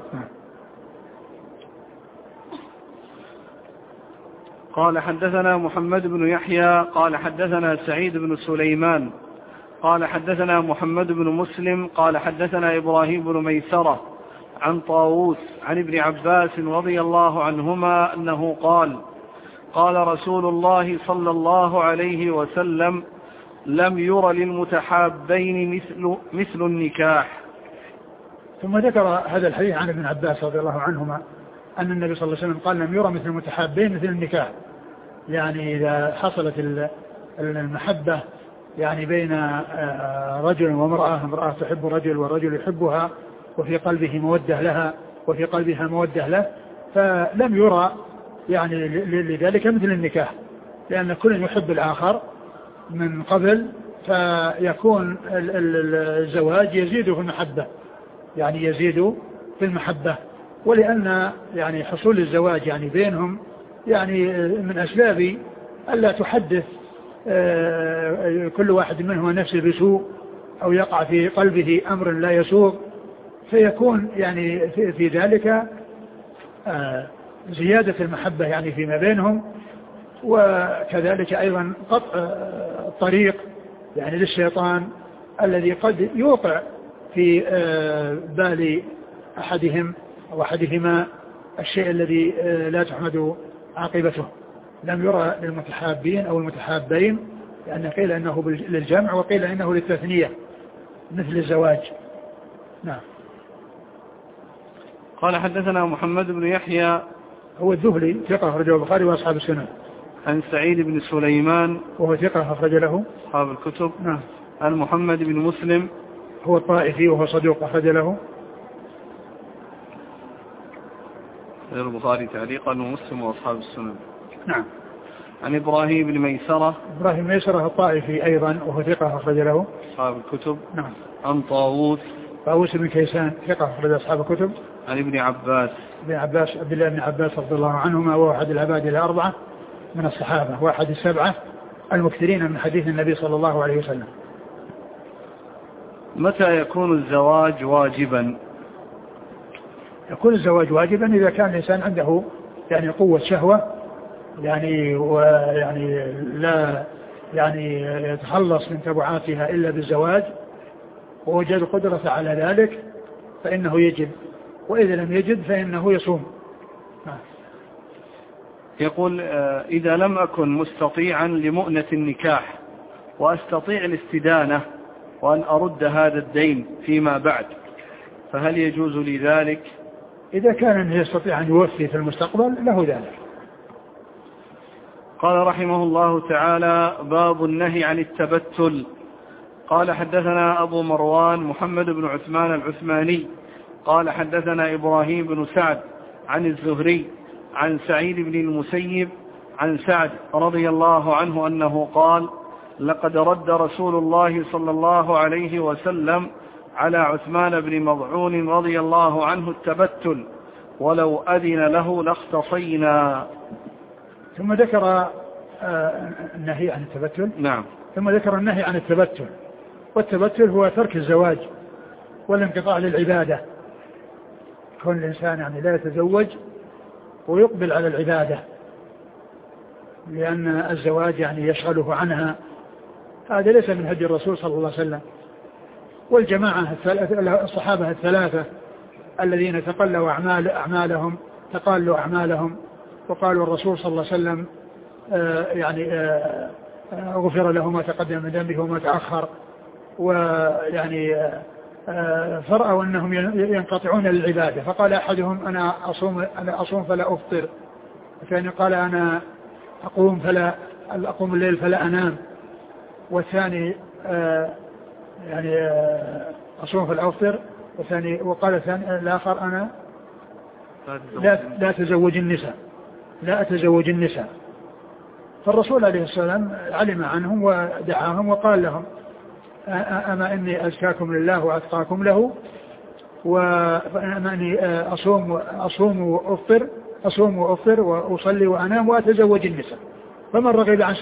قال حدثنا محمد بن يحيى قال حدثنا سعيد بن سليمان قال حدثنا محمد بن مسلم قال حدثنا إبراهيم بن ميسرة عن طاووس عن ابن عباس رضي الله عنهما أنه قال رسول الله صلى الله عليه وسلم لم ير للمتحابين مثل النكاح. ثم ذكر هذا الحديث عن ابن عباس رضي الله عنهما أن النبي صلى الله عليه وسلم قال لم يرى مثل المتحابين مثل النكاح، يعني إذا حصلت المحبة يعني بين رجل وامرأة، امرأة تحب رجل والرجل يحبها وفي قلبه مودة لها وفي قلبها مودة له، فلم يرى يعني لذلك مثل النكاح، لأن كل يحب الآخر من قبل، فيكون الزواج يزيد في المحبة، يعني يزيد في المحبة، ولأن يعني حصول الزواج يعني بينهم يعني من أسباب ألا تحدث كل واحد منهما نفسه بسوء أو يقع في قلبه أمر لا يسوق، فيكون يعني في ذلك زيادة المحبة يعني فيما بينهم، وكذلك أيضا قطع الطريق يعني للشيطان الذي قد يوقع في بال أحدهم أو أحدهما الشيء الذي لا تحمد عاقبته. لم يرى للمتحابين أو المتحابين، لأن قيل أنه للجمع وقيل أنه للتثنية مثل الزواج. نعم. قال حدثنا محمد بن يحيى هو الذهلي ثقة أخرجه البخاري وأصحاب السنن. عن سعيد بن سليمان وهو ثقة أخرج له أصحاب الكتب. نعم. عن محمد بن مسلم هو الطائفي وهو صدوق أخرج له البخاري تعليقا ومسلم وأصحاب السنن. نعم. عن إبراهيم بن ميسرة الطائفي أيضا وهو ثقة أخرج له أصحاب الكتب. نعم. عن طاووس بن كيسان ثقة أخرج أصحاب الكتب. عن ابن عباس عبد الله بن عباس رضي الله عنهما، وهو أحد العباد الأربعة من الصحابة وأحد السبعة المكثرين من حديث النبي صلى الله عليه وسلم. متى يكون الزواج واجبا؟ يكون الزواج واجبا إذا كان الإنسان عنده يعني قوة شهوة يعني ويعني لا يعني يتخلص من تبعاتها إلا بالزواج ووجد القدرة على ذلك فإنه يجب، وإذا لم يجد فإنه يصوم. يقول إذا لم أكن مستطيعا لمؤنة النكاح وأستطيع الاستدانة وأن أرد هذا الدين فيما بعد فهل يجوز لي ذلك؟ إذا كان يستطيع أن يوفي في المستقبل له ذلك. قال رحمه الله تعالى: باب النهي عن التبتل. قال حدثنا أبو مروان محمد بن عثمان العثماني قال حدثنا إبراهيم بن سعد عن الزهري عن سعيد بن المسيب عن سعد رضي الله عنه أنه قال: لقد رد رسول الله صلى الله عليه وسلم على عثمان بن مضعون رضي الله عنه التبتل ولو أذن له لاختصينا. ثم ذكر النهي عن التبتل. نعم. ثم ذكر النهي عن التبتل، والتبتل هو ترك الزواج والانقطاع للعبادة، كون الإنسان يعني لا يتزوج ويقبل على العبادة لأن الزواج يعني يشغله عنها، هذا ليس من هدي الرسول صلى الله عليه وسلم. والجماعة الصحابة الثلاثة الذين تقلوا أعمالهم وقالوا الرسول صلى الله عليه وسلم غفر له ما تقدم من ذنبه وما تأخر، ويعني فرأوا أنهم ينقطعون للعبادة، فقال أحدهم أنا أصوم فلا أفطر، الثاني قال أنا أقوم الليل فلا أنام، والثاني أصوم فلا أفطر، والثاني وقال الثاني الآخر أنا لا أتزوج النساء. فالرسول عليه السلام علم عنهم ودعاهم وقال لهم: أما إني أزكاكم لله وأتقاكم له، وأما إني أصوم وأفطر وأصلي وأنام وأتزوج النساء، فمن رغب عن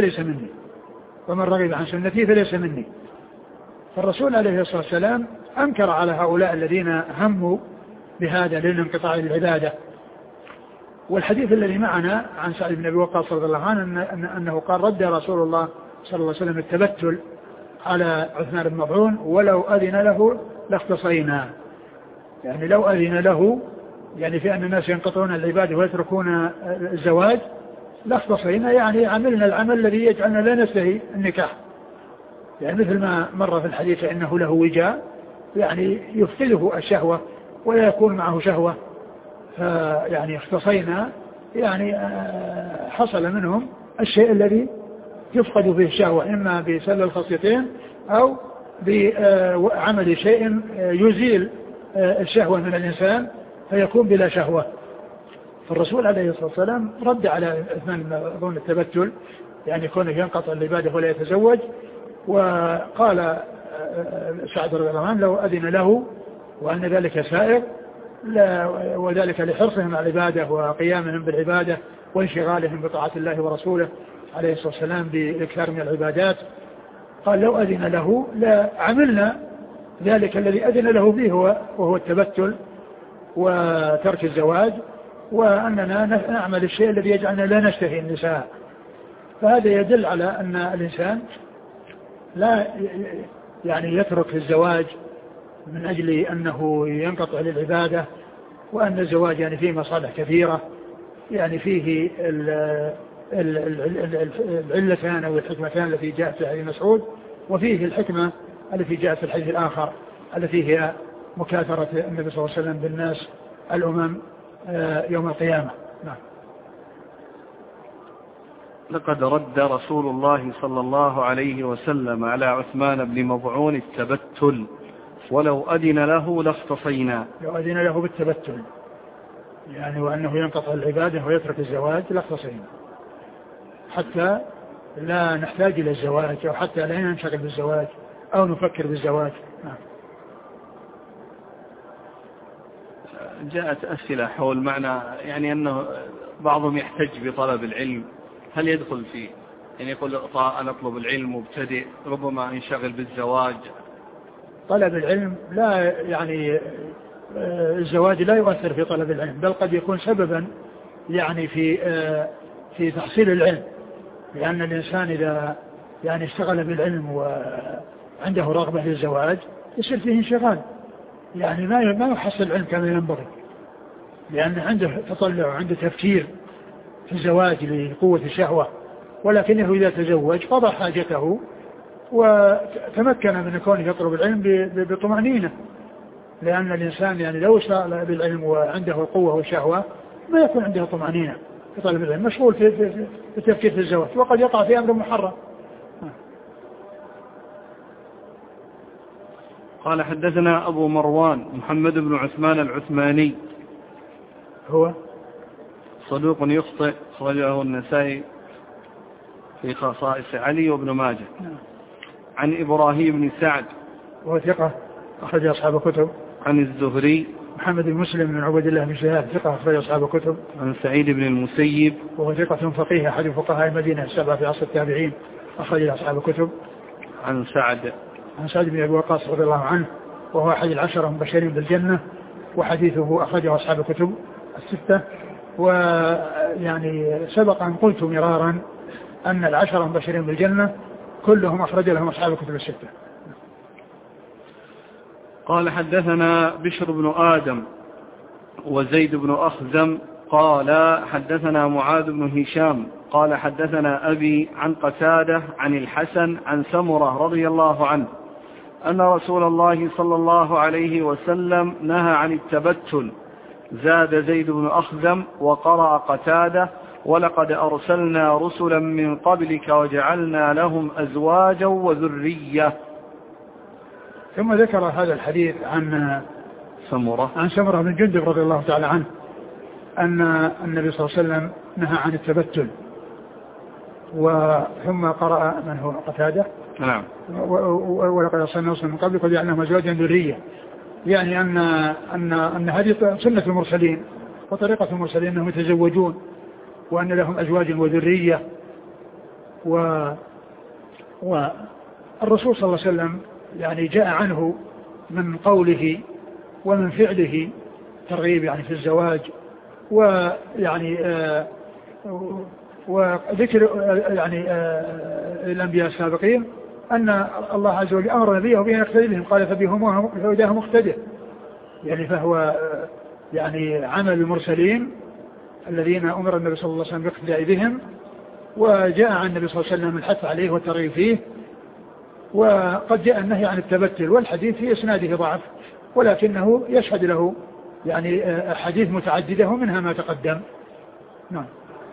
سنتي فليس مني. فالرسول عليه الصلاة والسلام أنكر على هؤلاء الذين هموا بهذا للانقطاع للعبادة. والحديث الذي معنا عن سعد بن أبي وقاص رضي الله عنه أنه قال: رد رسول الله صلى الله عليه وسلم التبتل على عثمان بن مضعون ولو أذن له لاختصينا، يعني لو أذن له يعني في أن الناس ينقطعون العبادة ويتركون الزواج لاختصينا، يعني عملنا العمل الذي يجعلنا لا نستهي النكاح، يعني مثل ما مر في الحديث إنه له وجاء يعني يفقده الشهوة ولا يكون معه شهوة، فيعني اختصينا يعني حصل منهم الشيء الذي يفقد فيه الشهوة، إما بسل الخصيتين أو بعمل شيء يزيل الشهوة من الإنسان فيكون بلا شهوة. فالرسول عليه الصلاة والسلام رد على عثمان بن مضعون التبتل، يعني كونه ينقطع العبادة ولا يتزوج، وقال سعد رضي الله عنه: لو أذن له وأن ذلك سائر، وذلك لحرصهم على العبادة وقيامهم بالعبادة وانشغالهم بطاعة الله ورسوله عليه الصلاة والسلام بإكثار من العبادات، قال: لو أذن له لعملنا ذلك الذي أذن له به وهو التبتل وترك الزواج، وأننا نعمل الشيء الذي يجعلنا لا نشتهي النساء. فهذا يدل على أن الإنسان لا يعني يترك الزواج من أجل أنه ينقطع للعبادة، وأن الزواج يعني فيه مصالح كثيرة، يعني فيه العلتان أو الحكمتان التي جاءت في حديث مسعود، وفيه الحكمة التي جاءت في الحديث الآخر التي هي مكاثرة النبي صلى الله عليه وسلم بالناس الأمم يوم القيامة. نعم. لقد رد رسول الله صلى الله عليه وسلم على عثمان بن مضعون التبتل ولو أذن له لاختصينا. لو أذن له بالتبتل يعني وأنه ينقطع العبادة ويترك الزواج لاختصينا، حتى لا نحتاج إلى الزواج أو حتى لا ننشغل بالزواج أو نفكر بالزواج. نعم. جاءت أسئلة حول معنى يعني أنه بعضهم يحتج بطلب العلم، هل يدخل فيه؟ يعني يقول أنا أطلب العلم مبتدئ ربما انشغل بالزواج. طلب العلم لا يعني الزواج لا يؤثر في طلب العلم، بل قد يكون سببا يعني في تحصيل العلم، لأن الإنسان إذا يعني اشتغل بالعلم وعنده رغبة للزواج يصير فيه انشغال، يعني ما يحصل العلم كما ينبغي، لأن عنده تطلع وعنده تفكير في الزواج لقوة الشهوة، ولكنه إذا تزوج قضى حاجته وتمكن من كونه يطلب العلم بطمأنينة، لأن الإنسان يعني لو اشتغل بالعلم وعنده قوة وشهوة ما يكون عنده طمأنينة في طلب العلم، مشغول في التفكير في الزواج، وقد يقع في أمر محرم. قال حدثنا أبو مروان محمد بن عثمان العثماني، هو صدوق يخطئ، أخرجه النسائي في خصائص علي وابن ماجه. عن إبراهيم بن سعد وهو ثقة أخرج أصحاب الكتب. عن الزهري محمد بن مسلم بن عبد الله بن شهاب ثقة أخرج أصحاب الكتب. عن سعيد بن المسيب وهو ثقة فقيه أحد فقهاء المدينة السبعة في عصر التابعين أخرج أصحاب الكتب. عن سعد بن أبي وقاص رضي الله عنه وهو أحد العشرة المبشرين بالجنة، وحديثه أخرجه أصحاب الكتب الستة. ويعني سبق أن قلت مرارا أن العشرة المبشرين بالجنة كلهم أخرج لهم أصحاب الكتب الستة. قال حدثنا بشر بن آدم وزيد بن أخزم قال حدثنا معاذ بن هشام قال حدثنا أبي عن قتادة عن الحسن عن سمرة رضي الله عنه أن رسول الله صلى الله عليه وسلم نهى عن التبتل. زاد زيد بن أخزم وقرأ قتادة ولقد أرسلنا رسلا من قبلك وجعلنا لهم أزواجا وذرية. ثم ذكر هذا الحديث عن سمرة بن جندب رضي الله تعالى عنه أن النبي صلى الله عليه وسلم نهى عن التبتل، ثم قرأ من هو قتادة نعم ولقد أرسلنا رسلا من قبلك وجعلنا لهم أزواجا ذرية، يعني أن هذه سنة المرسلين وطريقة المرسلين أنهم يتزوجون وأن لهم أزواج وذرية. والرسول صلى الله عليه وسلم يعني جاء عنه من قوله ومن فعله ترغيب يعني في الزواج، ويعني وذكر يعني الأنبياء السابقين أن الله عز وجل أمر نبيه بأن يقتدي بهم، قال فبهداه مقتدى، يعني فهو يعني عمل المرسلين الذين أمر النبي صلى الله عليه وسلم باقتداء بهم، وجاء عن النبي صلى الله عليه وسلم الحث عليه والترغيب فيه. وقد جاء النهي عن التبتل، والحديث في إسناده ضعف ولكنه يشهد له يعني حديث متعددة ومنها ما تقدم. نعم.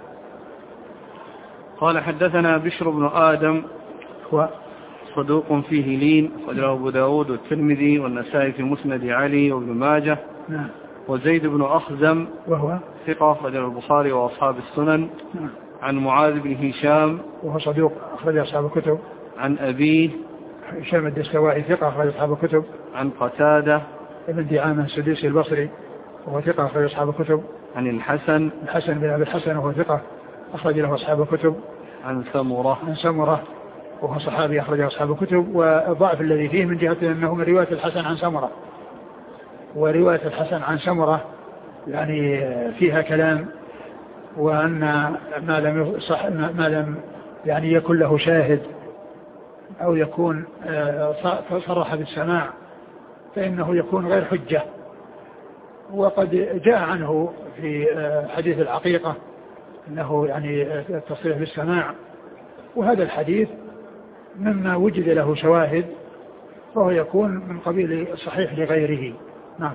قال حدثنا بشر بن آدم صدوق فيه لين، أخرجه أبو داود والترمذي والنسائي في مسند علي وابن ماجه. نعم. وزيد بن أخزم وهو ثقة أخرجه البخاري وأصحاب السنن. نعم. عن معاذ بن هشام وهو صدوق أخرج أصحاب الكتب. عن أبيه هشام الدستوائي ثقة أخرج أصحاب الكتب. عن قتادة ابن دعامة السدوسي البصري وهو ثقة أخرج أصحاب الكتب. عن الحسن بن أبي الحسن وهو ثقة أخرج له أصحاب الكتب. عن سمرة وهو صحابي أخرج أصحاب الكتب. والضعف الذي فيه من جهة أنه من رواية الحسن عن سمرة، ورواية الحسن عن سمرة يعني فيها كلام، وأن ما لم يعني يكن له شاهد أو يكون صرح بالسماع فإنه يكون غير حجة. وقد جاء عنه في حديث العقيقة أنه يعني التصريح بالسماع، وهذا الحديث مما وجد له شواهد فهو يكون من قبيل الصحيح لغيره. نعم.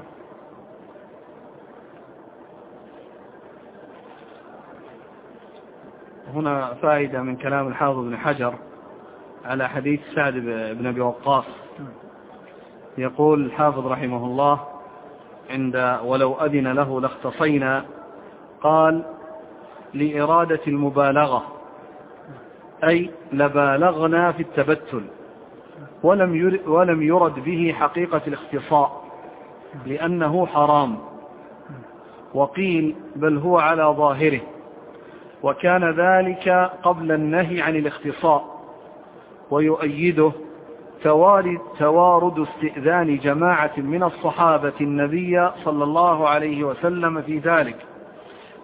هنا فائدة من كلام الحافظ بن حجر على حديث سعد بن أبي وقاص. يقول الحافظ رحمه الله عند ولو أذن له لاختصينا، قال لإرادة المبالغة، أي لبالغنا في التبتل، ولم يرد به حقيقة الاختصاء لأنه حرام، وقيل بل هو على ظاهره، وكان ذلك قبل النهي عن الاختصاء. ويؤيده توارد استئذان جماعة من الصحابة النبي صلى الله عليه وسلم في ذلك،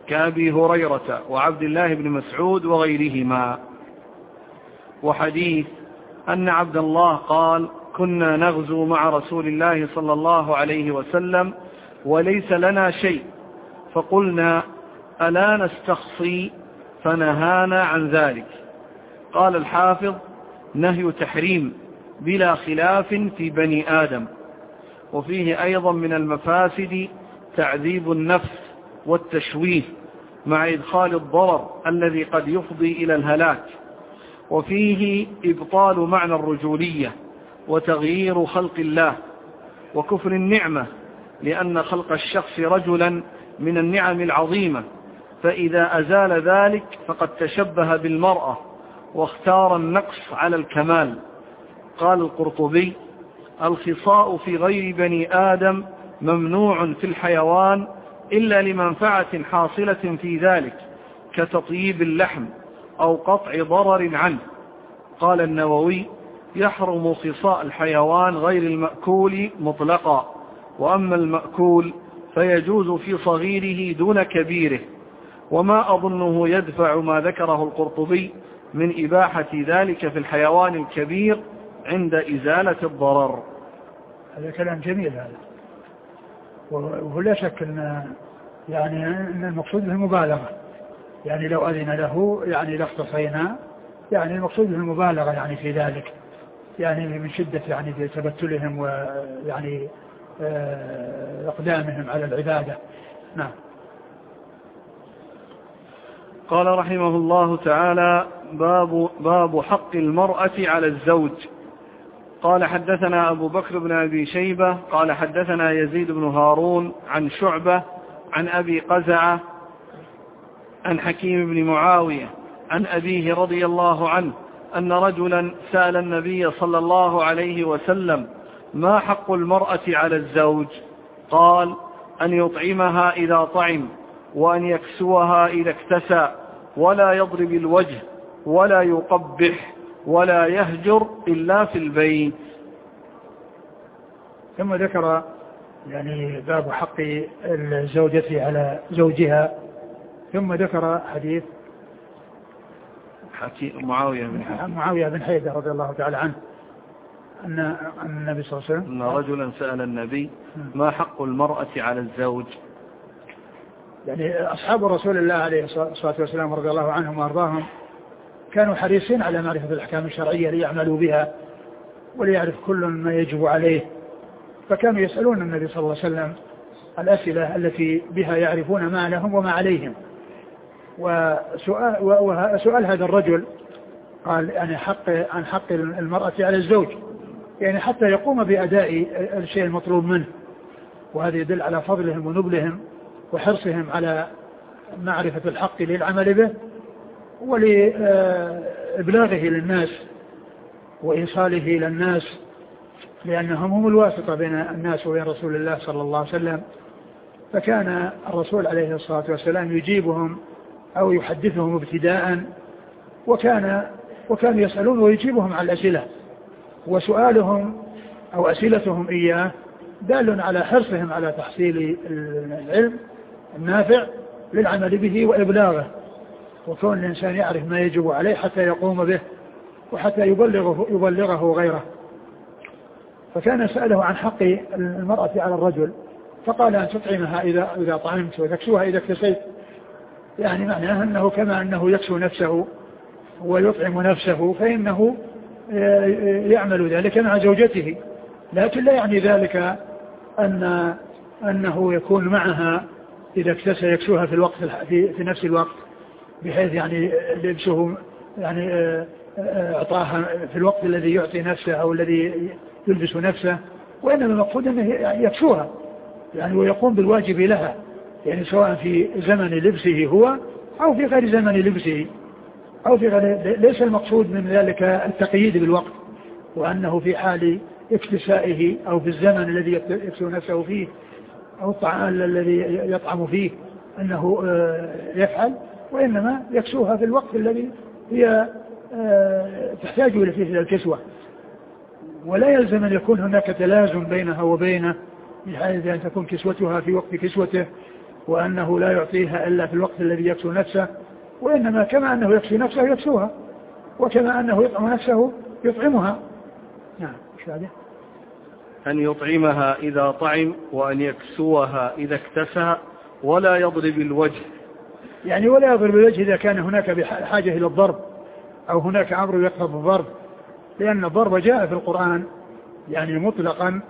كأبي هريرة وعبد الله بن مسعود وغيرهما. وحديث أن عبد الله قال: كنا نغزو مع رسول الله صلى الله عليه وسلم وليس لنا شيء، فقلنا: ألا نستخصي؟ فنهانا عن ذلك. قال الحافظ: نهي تحريم بلا خلاف في بني آدم. وفيه أيضا من المفاسد تعذيب النفس والتشويه مع إدخال الضرر الذي قد يفضي إلى الهلاك. وفيه إبطال معنى الرجولية وتغيير خلق الله وكفر النعمة، لأن خلق الشخص رجلا من النعم العظيمة، فإذا أزال ذلك فقد تشبه بالمرأة واختار النقص على الكمال. قال القرطبي: الخصاء في غير بني آدم ممنوع في الحيوان إلا لمنفعة حاصلة في ذلك كتطييب اللحم أو قطع ضرر عنه. قال النووي: يحرم خصاء الحيوان غير المأكول مطلقا، وأما المأكول فيجوز في صغيره دون كبيره. وما أظنه يدفع ما ذكره القرطبي من إباحة ذلك في الحيوان الكبير عند إزالة الضرر. هذا كلام جميل هذا، وهو لا شك أن المقصود به المبالغة، يعني لو أذن له يعني لاختصينا، يعني المقصود به المبالغة يعني في ذلك، يعني من شدة يعني في تبتلهم ويعني إقدامهم على العبادة. نعم. قال رحمه الله تعالى: باب حق المرأة على الزوج. قال: حدثنا أبو بكر بن أبي شيبة قال: حدثنا يزيد بن هارون عن شعبة عن أبي قزعة عن حكيم بن معاوية عن أبيه رضي الله عنه أن رجلا سأل النبي صلى الله عليه وسلم: ما حق المرأة على الزوج؟ قال: أن يطعمها إذا طعم، وأن يكسوها إذا اكتسى، ولا يضرب الوجه، ولا يقبح، ولا يهجر إلا في البيت. ثم ذكر يعني باب حق الزوجة على زوجها، ثم ذكر حديث معاوية بن حيدة رضي الله تعالى عنه أن النبي صلى الله عليه وسلم أن رجلا سأل النبي: ما حق المرأة على الزوج؟ يعني أصحاب رسول الله عليه الصلاة والسلام رضي الله عنهم وأرضاهم كانوا حريصين على معرفة الأحكام الشرعية ليعملوا بها وليعرف كل ما يجب عليه، فكانوا يسألون النبي صلى الله عليه وسلم الأسئلة التي بها يعرفون ما لهم وما عليهم. وسؤال هذا الرجل قال يعني عن حق المرأة على الزوج، يعني حتى يقوم بأداء الشيء المطلوب منه، وهذا يدل على فضلهم ونبلهم وحرصهم على معرفة الحق للعمل به ولإبلاغه للناس وإيصاله إلى الناس، لأنهم هم الواسطة بين الناس وبين رسول الله صلى الله عليه وسلم. فكان الرسول عليه الصلاة والسلام يجيبهم أو يحدثهم ابتداء، وكانوا يسألون ويجيبهم على الأسئلة، وسؤالهم أو أسئلتهم إياه دال على حرصهم على تحصيل العلم النافع للعمل به وإبلاغه، وكون الإنسان يعرف ما يجب عليه حتى يقوم به وحتى يبلغه غيره. فكان سأله عن حق المرأة على الرجل، فقال: أن تطعمها إذا طعمت، وتكسوها إذا اكتسيت، يعني معناه أنه كما أنه يكسو نفسه ويطعم نفسه فإنه يعمل ذلك مع زوجته، لكن لا يعني ذلك أنه يكون معها إذا اكتسى يكسوها في الوقت في نفس الوقت، بحيث يعني لبسه يعني أعطاها في الوقت الذي يعطي نفسه أو الذي يلبس نفسه، وإنما المقصود أنه يكسوها يعني ويقوم بالواجب لها، يعني سواء في زمن لبسه هو أو في غير زمن لبسه أو في غير. ليس المقصود من ذلك التقييد بالوقت، وأنه في حال اكتسائه أو في الزمن الذي يكسو نفسه فيه أو الطعام الذي يطعم فيه أنه يفعل، وإنما يكسوها في الوقت الذي هي تحتاج إلى الكسوة، ولا يلزم أن يكون هناك تلازم بينها وبينه، بحيث أن تكون كسوتها في وقت كسوته وأنه لا يعطيها إلا في الوقت الذي يكسو نفسه، وإنما كما أنه يكسي نفسه يكسوها، وكما أنه يطعم نفسه يطعمها. نعم. أن يطعمها إذا طعم، وأن يكسوها إذا اكتسى، ولا يضرب الوجه. يعني ولا يضرب الوجه إذا كان هناك بحاجة إلى الضرب أو هناك أمر يقتضي الضرب، لأن الضرب جاء في القرآن يعني مطلقا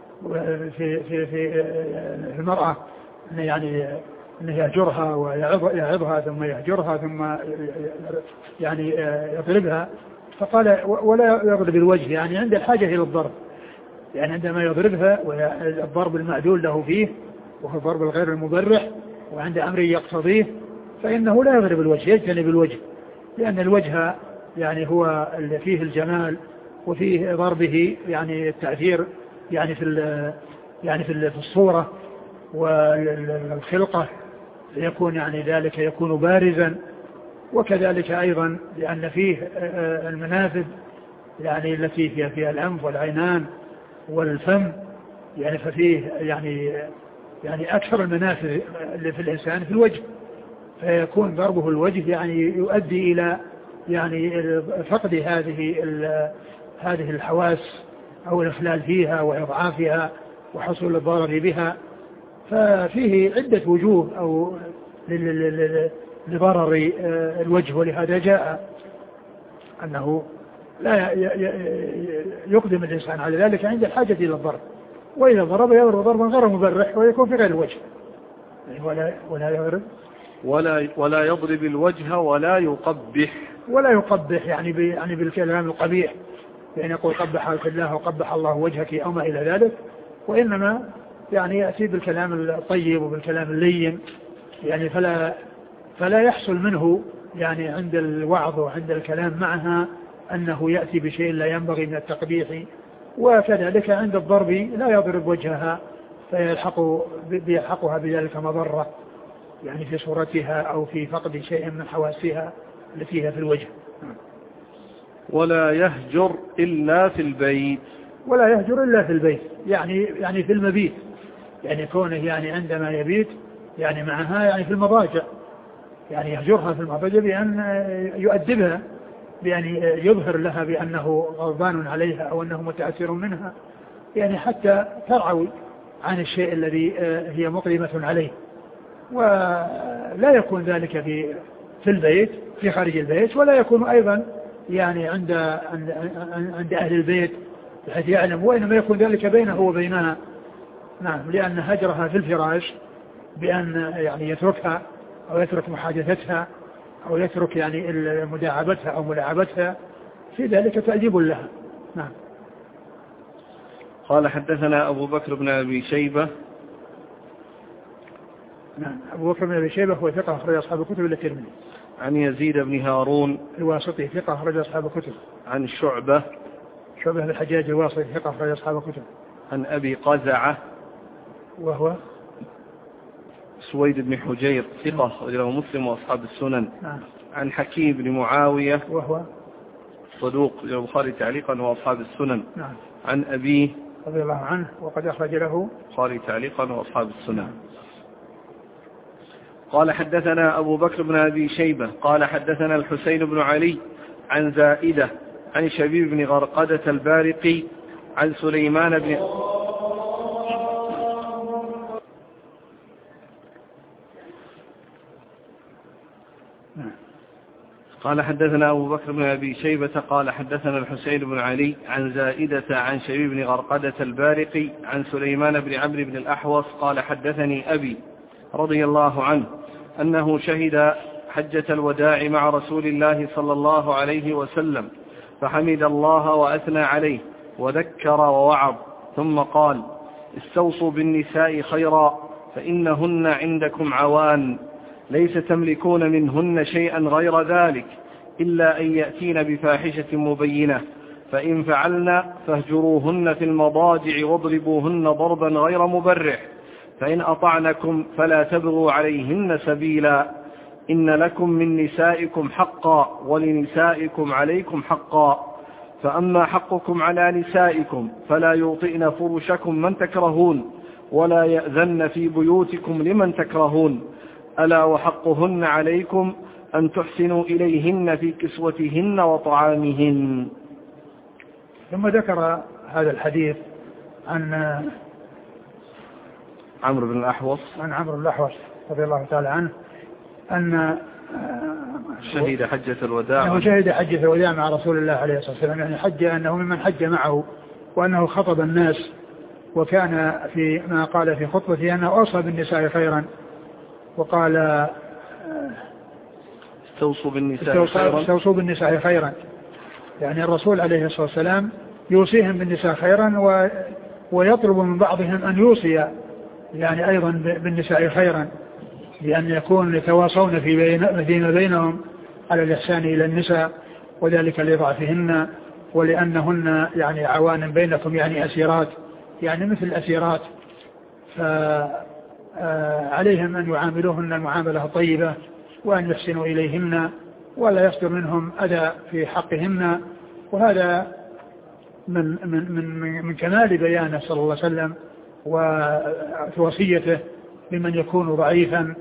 في المرأة، يعني أنه يهجرها ويعظها ثم يهجرها ثم يعني يضربها، فقال ولا يضرب الوجه، يعني عند الحاجة إلى الضرب، يعني عندما يضربها والضرب المعدول له فيه وهو الضرب الغير المبرح وعند أمر يقتضيه فإنه لا يضرب الوجه، يجتنب الوجه، لأن الوجه يعني هو اللي فيه الجمال وفيه ضربه يعني التأثير يعني في الصورة والخلقة، يكون يعني ذلك يكون بارزا، وكذلك أيضا لأن فيه المنافذ يعني التي فيها الأنف والعينان والفم، يعني ففيه يعني أكثر المنافذ اللي في الإنسان في الوجه، فيكون ضربه الوجه يعني يؤدي إلى يعني فقد هذه الحواس أو الإخلال فيها وإضعافها وحصول الضرر بها، ففيه عدة وجوه أو لضرر الوجه، ولهذا جاء أنه لا يقدم الإنسان على ذلك عند الحاجة إلى الضرب، وإذا ضرب يضرب ضربا غير مبرح ويكون في غير الوجه، ولا يضرب الوجه ولا يقبح يعني بالكلام القبيح، يعني يقول قبحك الله وقبح الله وجهك أو ما إلى ذلك، وإنما يعني يأتي بالكلام الطيب وبالكلام اللين، يعني فلا يحصل منه يعني عند الوعظ وعند الكلام معها أنه يأتي بشيء لا ينبغي من التقبيح، وكذلك عند الضرب لا يضرب وجهها فيلحقها بذلك مضرة يعني في صورتها أو في فقد شيء من حواسها التي هي في الوجه. ولا يهجر إلا في البيت، يعني في المبيت، يعني كونه يعني عندما يبيت يعني معها يعني في المضاجع، يعني يهجرها في المضاجع بأن يؤدبها، بأن يظهر لها بأنه غضبان عليها أو أنه متأثر منها، يعني حتى ترعوي عن الشيء الذي هي مقدمة عليه، ولا يكون ذلك في البيت في خارج البيت، ولا يكون أيضا يعني عند أهل البيت بحيث يعلم، وإنما يكون ذلك بينه وبينها. نعم، لأن هجرها في الفراش بأن يعني يتركها أو يترك محادثتها أو يترك يعني مداعبتها أو ملاعبتها، في ذلك تأديب لها. نعم. قال حدثنا أبو بكر بن أبي شيبة. نعم، أبو بكر بن أبي شيبة هو ثقة أخرج أصحاب الكتب إلا الترمذي. عن يزيد بن هارون الواسطي ثقة أخرج أصحاب الكتب. عن شعبة بن الحجاج الواسطي ثقة أخرج أصحاب الكتب. عن أبي قزعة وهو سويد بن حجير ثقة أخرجه مسلم وأصحاب السنن. نعم. عن حكيم بن معاوية وهو صدوق البخاري تعليقا وأصحاب السنن. نعم. عن أبيه رضي الله عنه وقد أخرج له البخاري تعليقا وأصحاب السنن. نعم. قال حدثنا أبو بكر بن أبي شيبة قال حدثنا الحسين بن علي عن زائدة عن شبيب بن غرقدة البارقي عن سليمان بن قال حدثنا أبو بكر بن أبي شيبة قال حدثنا الحسين بن علي عن زائدة عن شبيب بن غرقدة البارقي عن سليمان بن عمرو بن الأحوص قال حدثني أبي رضي الله عنه أنه شهد حجة الوداع مع رسول الله صلى الله عليه وسلم فحمد الله وأثنى عليه وذكر ووعظ ثم قال: استوصوا بالنساء خيرا فإنهن عندكم عوان ليس تملكون منهن شيئا غير ذلك إلا أن يأتين بفاحشة مبينة، فإن فعلن فاهجروهن في المضاجع واضربوهن ضربا غير مبرح، فإن أطعنكم فلا تبغوا عليهن سبيلا، إن لكم من نسائكم حقا ولنسائكم عليكم حقا، فأما حقكم على نسائكم فلا يوطئن فرشكم من تكرهون، ولا يأذن في بيوتكم لمن تكرهون، ألا وحقهن عليكم أن تحسنوا إليهن في كسوتهن وطعامهن. ثم ذكر هذا الحديث عن عمرو بن الأحوص رضي الله تعالى عنه أن شهد حجة الوداع، أنه شهد حجة الوداع مع رسول الله عليه الصلاة والسلام، يعني حج أنه ممن حج معه، وأنه خطب الناس، وكان في ما قال في خطبته أنه أوصى بالنساء خيرا، وقال استوصوا بالنساء خيرا، يعني الرسول عليه الصلاة والسلام يوصيهم بالنساء خيرا، ويطلب من بعضهم أن يوصي يعني أيضا بالنساء خيرا، لأن يكون يتواصون فيما بينهم على الإحسان إلى النساء، وذلك لضعفهن ولأنهن يعني عوان بينكم، يعني أسيرات، يعني مثل الأسيرات، فعليهم أن يعاملوهن المعاملة الطيبة، وأن يحسنوا إليهن ولا يصدر منهم أذى في حقهن. وهذا من كمال بيانه صلى الله عليه وسلم ووصيته لمن يكون ضعيفا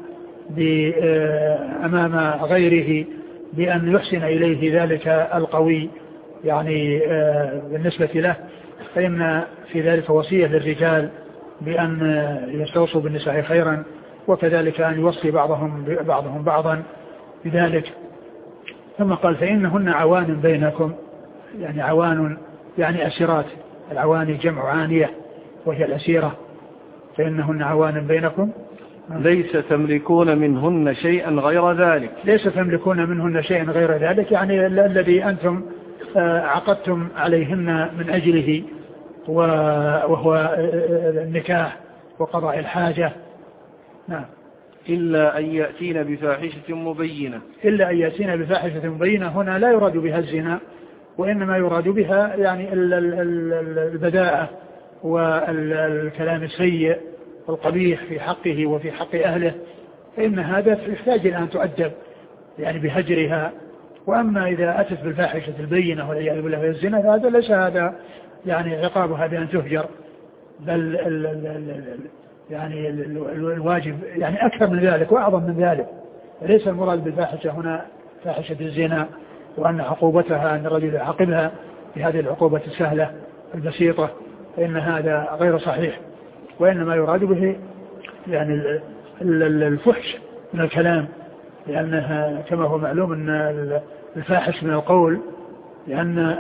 أمام غيره، بأن يحسن إليه ذلك القوي يعني بالنسبة له. فإن في ذلك وصية للرجال بأن يستوصوا بالنساء خيرا، وكذلك أن يوصي بعضهم بعضا بذلك. ثم قال فإنهن عوان بينكم، يعني عوان يعني أسيرات، العوان جمع عانية وهي الأسيرة، فإنهن عوان بينكم ليس تملكون منهن شيئا غير ذلك، ليس تملكون منهن شيئا غير ذلك، يعني الذي أنتم عقدتم عليهن من أجله، وهو النكاح وقضاء الحاجة. نعم. إلا أن يأتين بفاحشة مبينة، إلا أن يأتين بفاحشة مبينة، هنا لا يراد بها الزنا، وإنما يراد بها يعني البذاءة والكلام السيء القبيح في حقه وفي حق أهله، فإن هذا يحتاج إلى أن تؤدب يعني بهجرها. وأما إذا أتت بالفاحشة البينة والعياذ بالله الزنا، فهذا ليس هذا يعني عقابها بأن تهجر، بل يعني الواجب يعني أكثر من ذلك وأعظم من ذلك. ليس المراد بالفاحشة هنا فاحشة الزنا، وأن عقوبتها أن الرجل يعاقبها بهذه العقوبة السهلة البسيطة، فإن هذا غير صحيح، وإنما يراد به يعني الفحش من الكلام، لأنها كما هو معلوم أن الفاحش من القول، لأن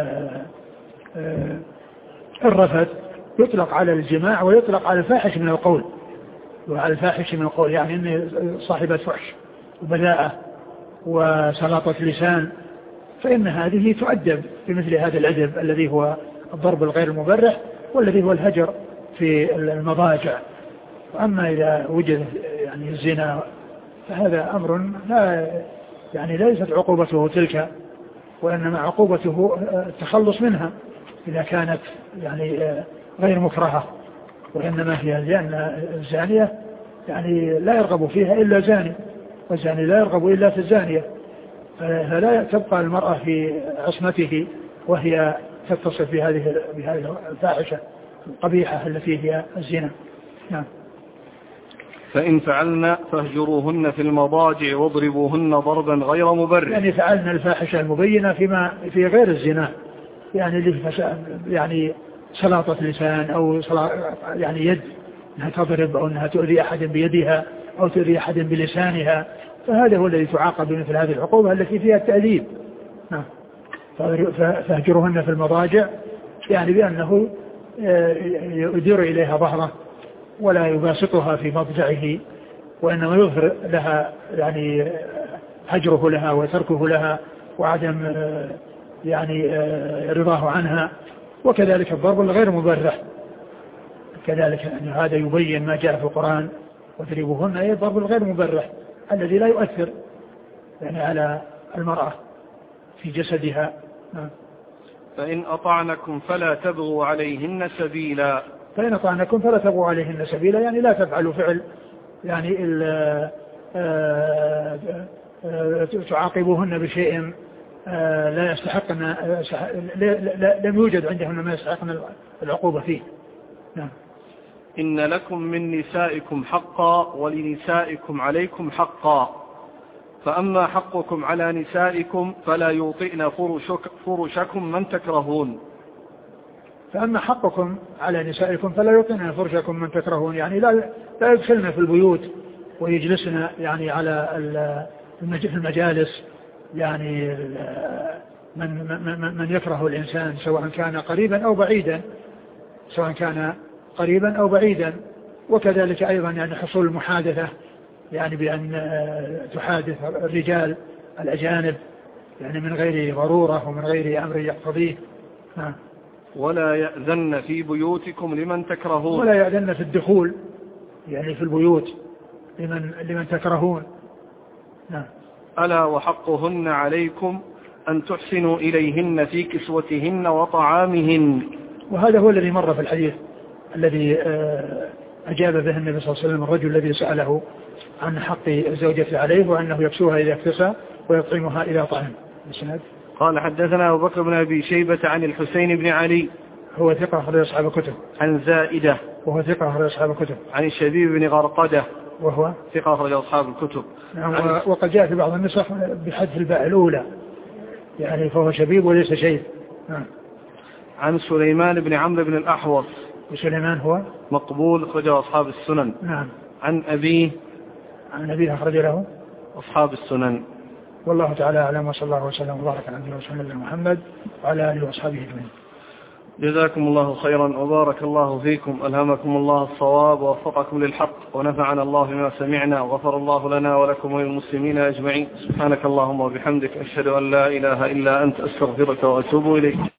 الرفث يطلق على الجماع ويطلق على الفاحش من القول، وعلى الفاحش من القول يعني أن صاحبة فحش وبذاءة وسلاطة لسان، فإن هذه تؤدب بمثل هذا الأدب الذي هو الضرب الغير المبرح، والذي هو الهجر في المضاجع. وأما إذا وجد يعني الزنا فهذا أمر لا يعني ليست عقوبته تلك، وإنما عقوبته التخلص منها إذا كانت يعني غير مكرهة، وإنما هي لأن الزانية يعني لا يرغب فيها إلا زاني، والزاني لا يرغب إلا في الزانية، فلا تبقى المرأة في عصمته وهي تتصف بهذه الفاحشة القبيحة التي هي الزنا. نعم. فإن فعلنا فاهجروهن في المضاجع واضربوهن ضربا غير مبرح، يعني فعلنا الفاحشة المبينة في غير الزنا، يعني سلاطة لسان أو يعني يد أنها تضرب أو أنها تؤذي أحد بيدها أو تؤذي أحد بلسانها، فهذا هو الذي تعاقب بمثل هذه العقوبة التي فيها التأديب. نعم. فاهجروهن في المضاجع يعني بأنه يدير إليها ظهره ولا يباسطها في مضجعه، وإنما يظهر لها يعني هجره لها وتركه لها وعدم يعني رضاه عنها. وكذلك الضرب الغير مبرح كذلك، يعني هذا يبين ما جاء في القرآن واضربوهن، أي الضرب الغير مبرح الذي لا يؤثر يعني على المرأة في جسدها. فإن أطعنكم فلا تبغوا عليهن سبيلا، فإن أطعنكم فلا تبغوا عليهن سبيلا، يعني لا تفعلوا فعل يعني تعاقبوهن بشيء لا يستحقن، لم يوجد عندهن ما يستحقن العقوبة فيه. نعم. إن لكم من نسائكم حقا ولنسائكم عليكم حقا، فأما حقكم على نسائكم فلا يوطئن فرشكم من تكرهون. فأما حقكم على نسائكم فلا يوطئن فرشكم من تكرهون، يعني لا يدخلن في البيوت ويجلسن يعني على في المجالس، يعني من يكره الإنسان سواء كان قريبا أو بعيدا، وكذلك أيضا يعني حصول المحادثة، يعني بأن تحادث الرجال الأجانب يعني من غير ضرورة ومن غير أمر يقتضيه. ولا يأذن في بيوتكم لمن تكرهون. ولا يأذن في الدخول يعني في البيوت لمن تكرهون. ألا وحقهن عليكم أن تحسنوا إليهن في كسوتهن وطعامهن. وهذا هو الذي مر في الحديث الذي أجاب به النبي صلى الله عليه وسلم الرجل الذي سأله عن حق الزوجة عليه، وأنه يكسوها إذا اكتسى ويطعمها إذا طعم. قال حدثنا أبو بكر بن أبي شيبة عن الحسين بن علي هو ثقة أخرج أصحاب الكتب. عن زائدة وهو ثقة أخرج أصحاب الكتب. عن الشبيب بن غرقدة وهو ثقة أخرج أصحاب الكتب. وقد جاء في بعض النسخ بحذف الباء الأولى، يعني فهو شبيب وليس شيب. عن سليمان بن عمرو بن الأحوص. وسليمان هو مقبول أخرج أصحاب السنن. عن أبيه أخرج له أصحاب السنن. والله تعالى أعلم، وصلى الله وسلم وبارك على نبينا محمد محمد وعلى آله وأصحابه أجمعين. جزاكم الله خيرا وبارك الله فيكم، ألهمكم الله الصواب ووفقكم للحق، ونفعنا الله بما سمعنا، وغفر الله لنا ولكم وللمسلمين أجمعين. سبحانك اللهم وبحمدك، أشهد أن لا إله إلا أنت، أستغفرك وأتوب إليك.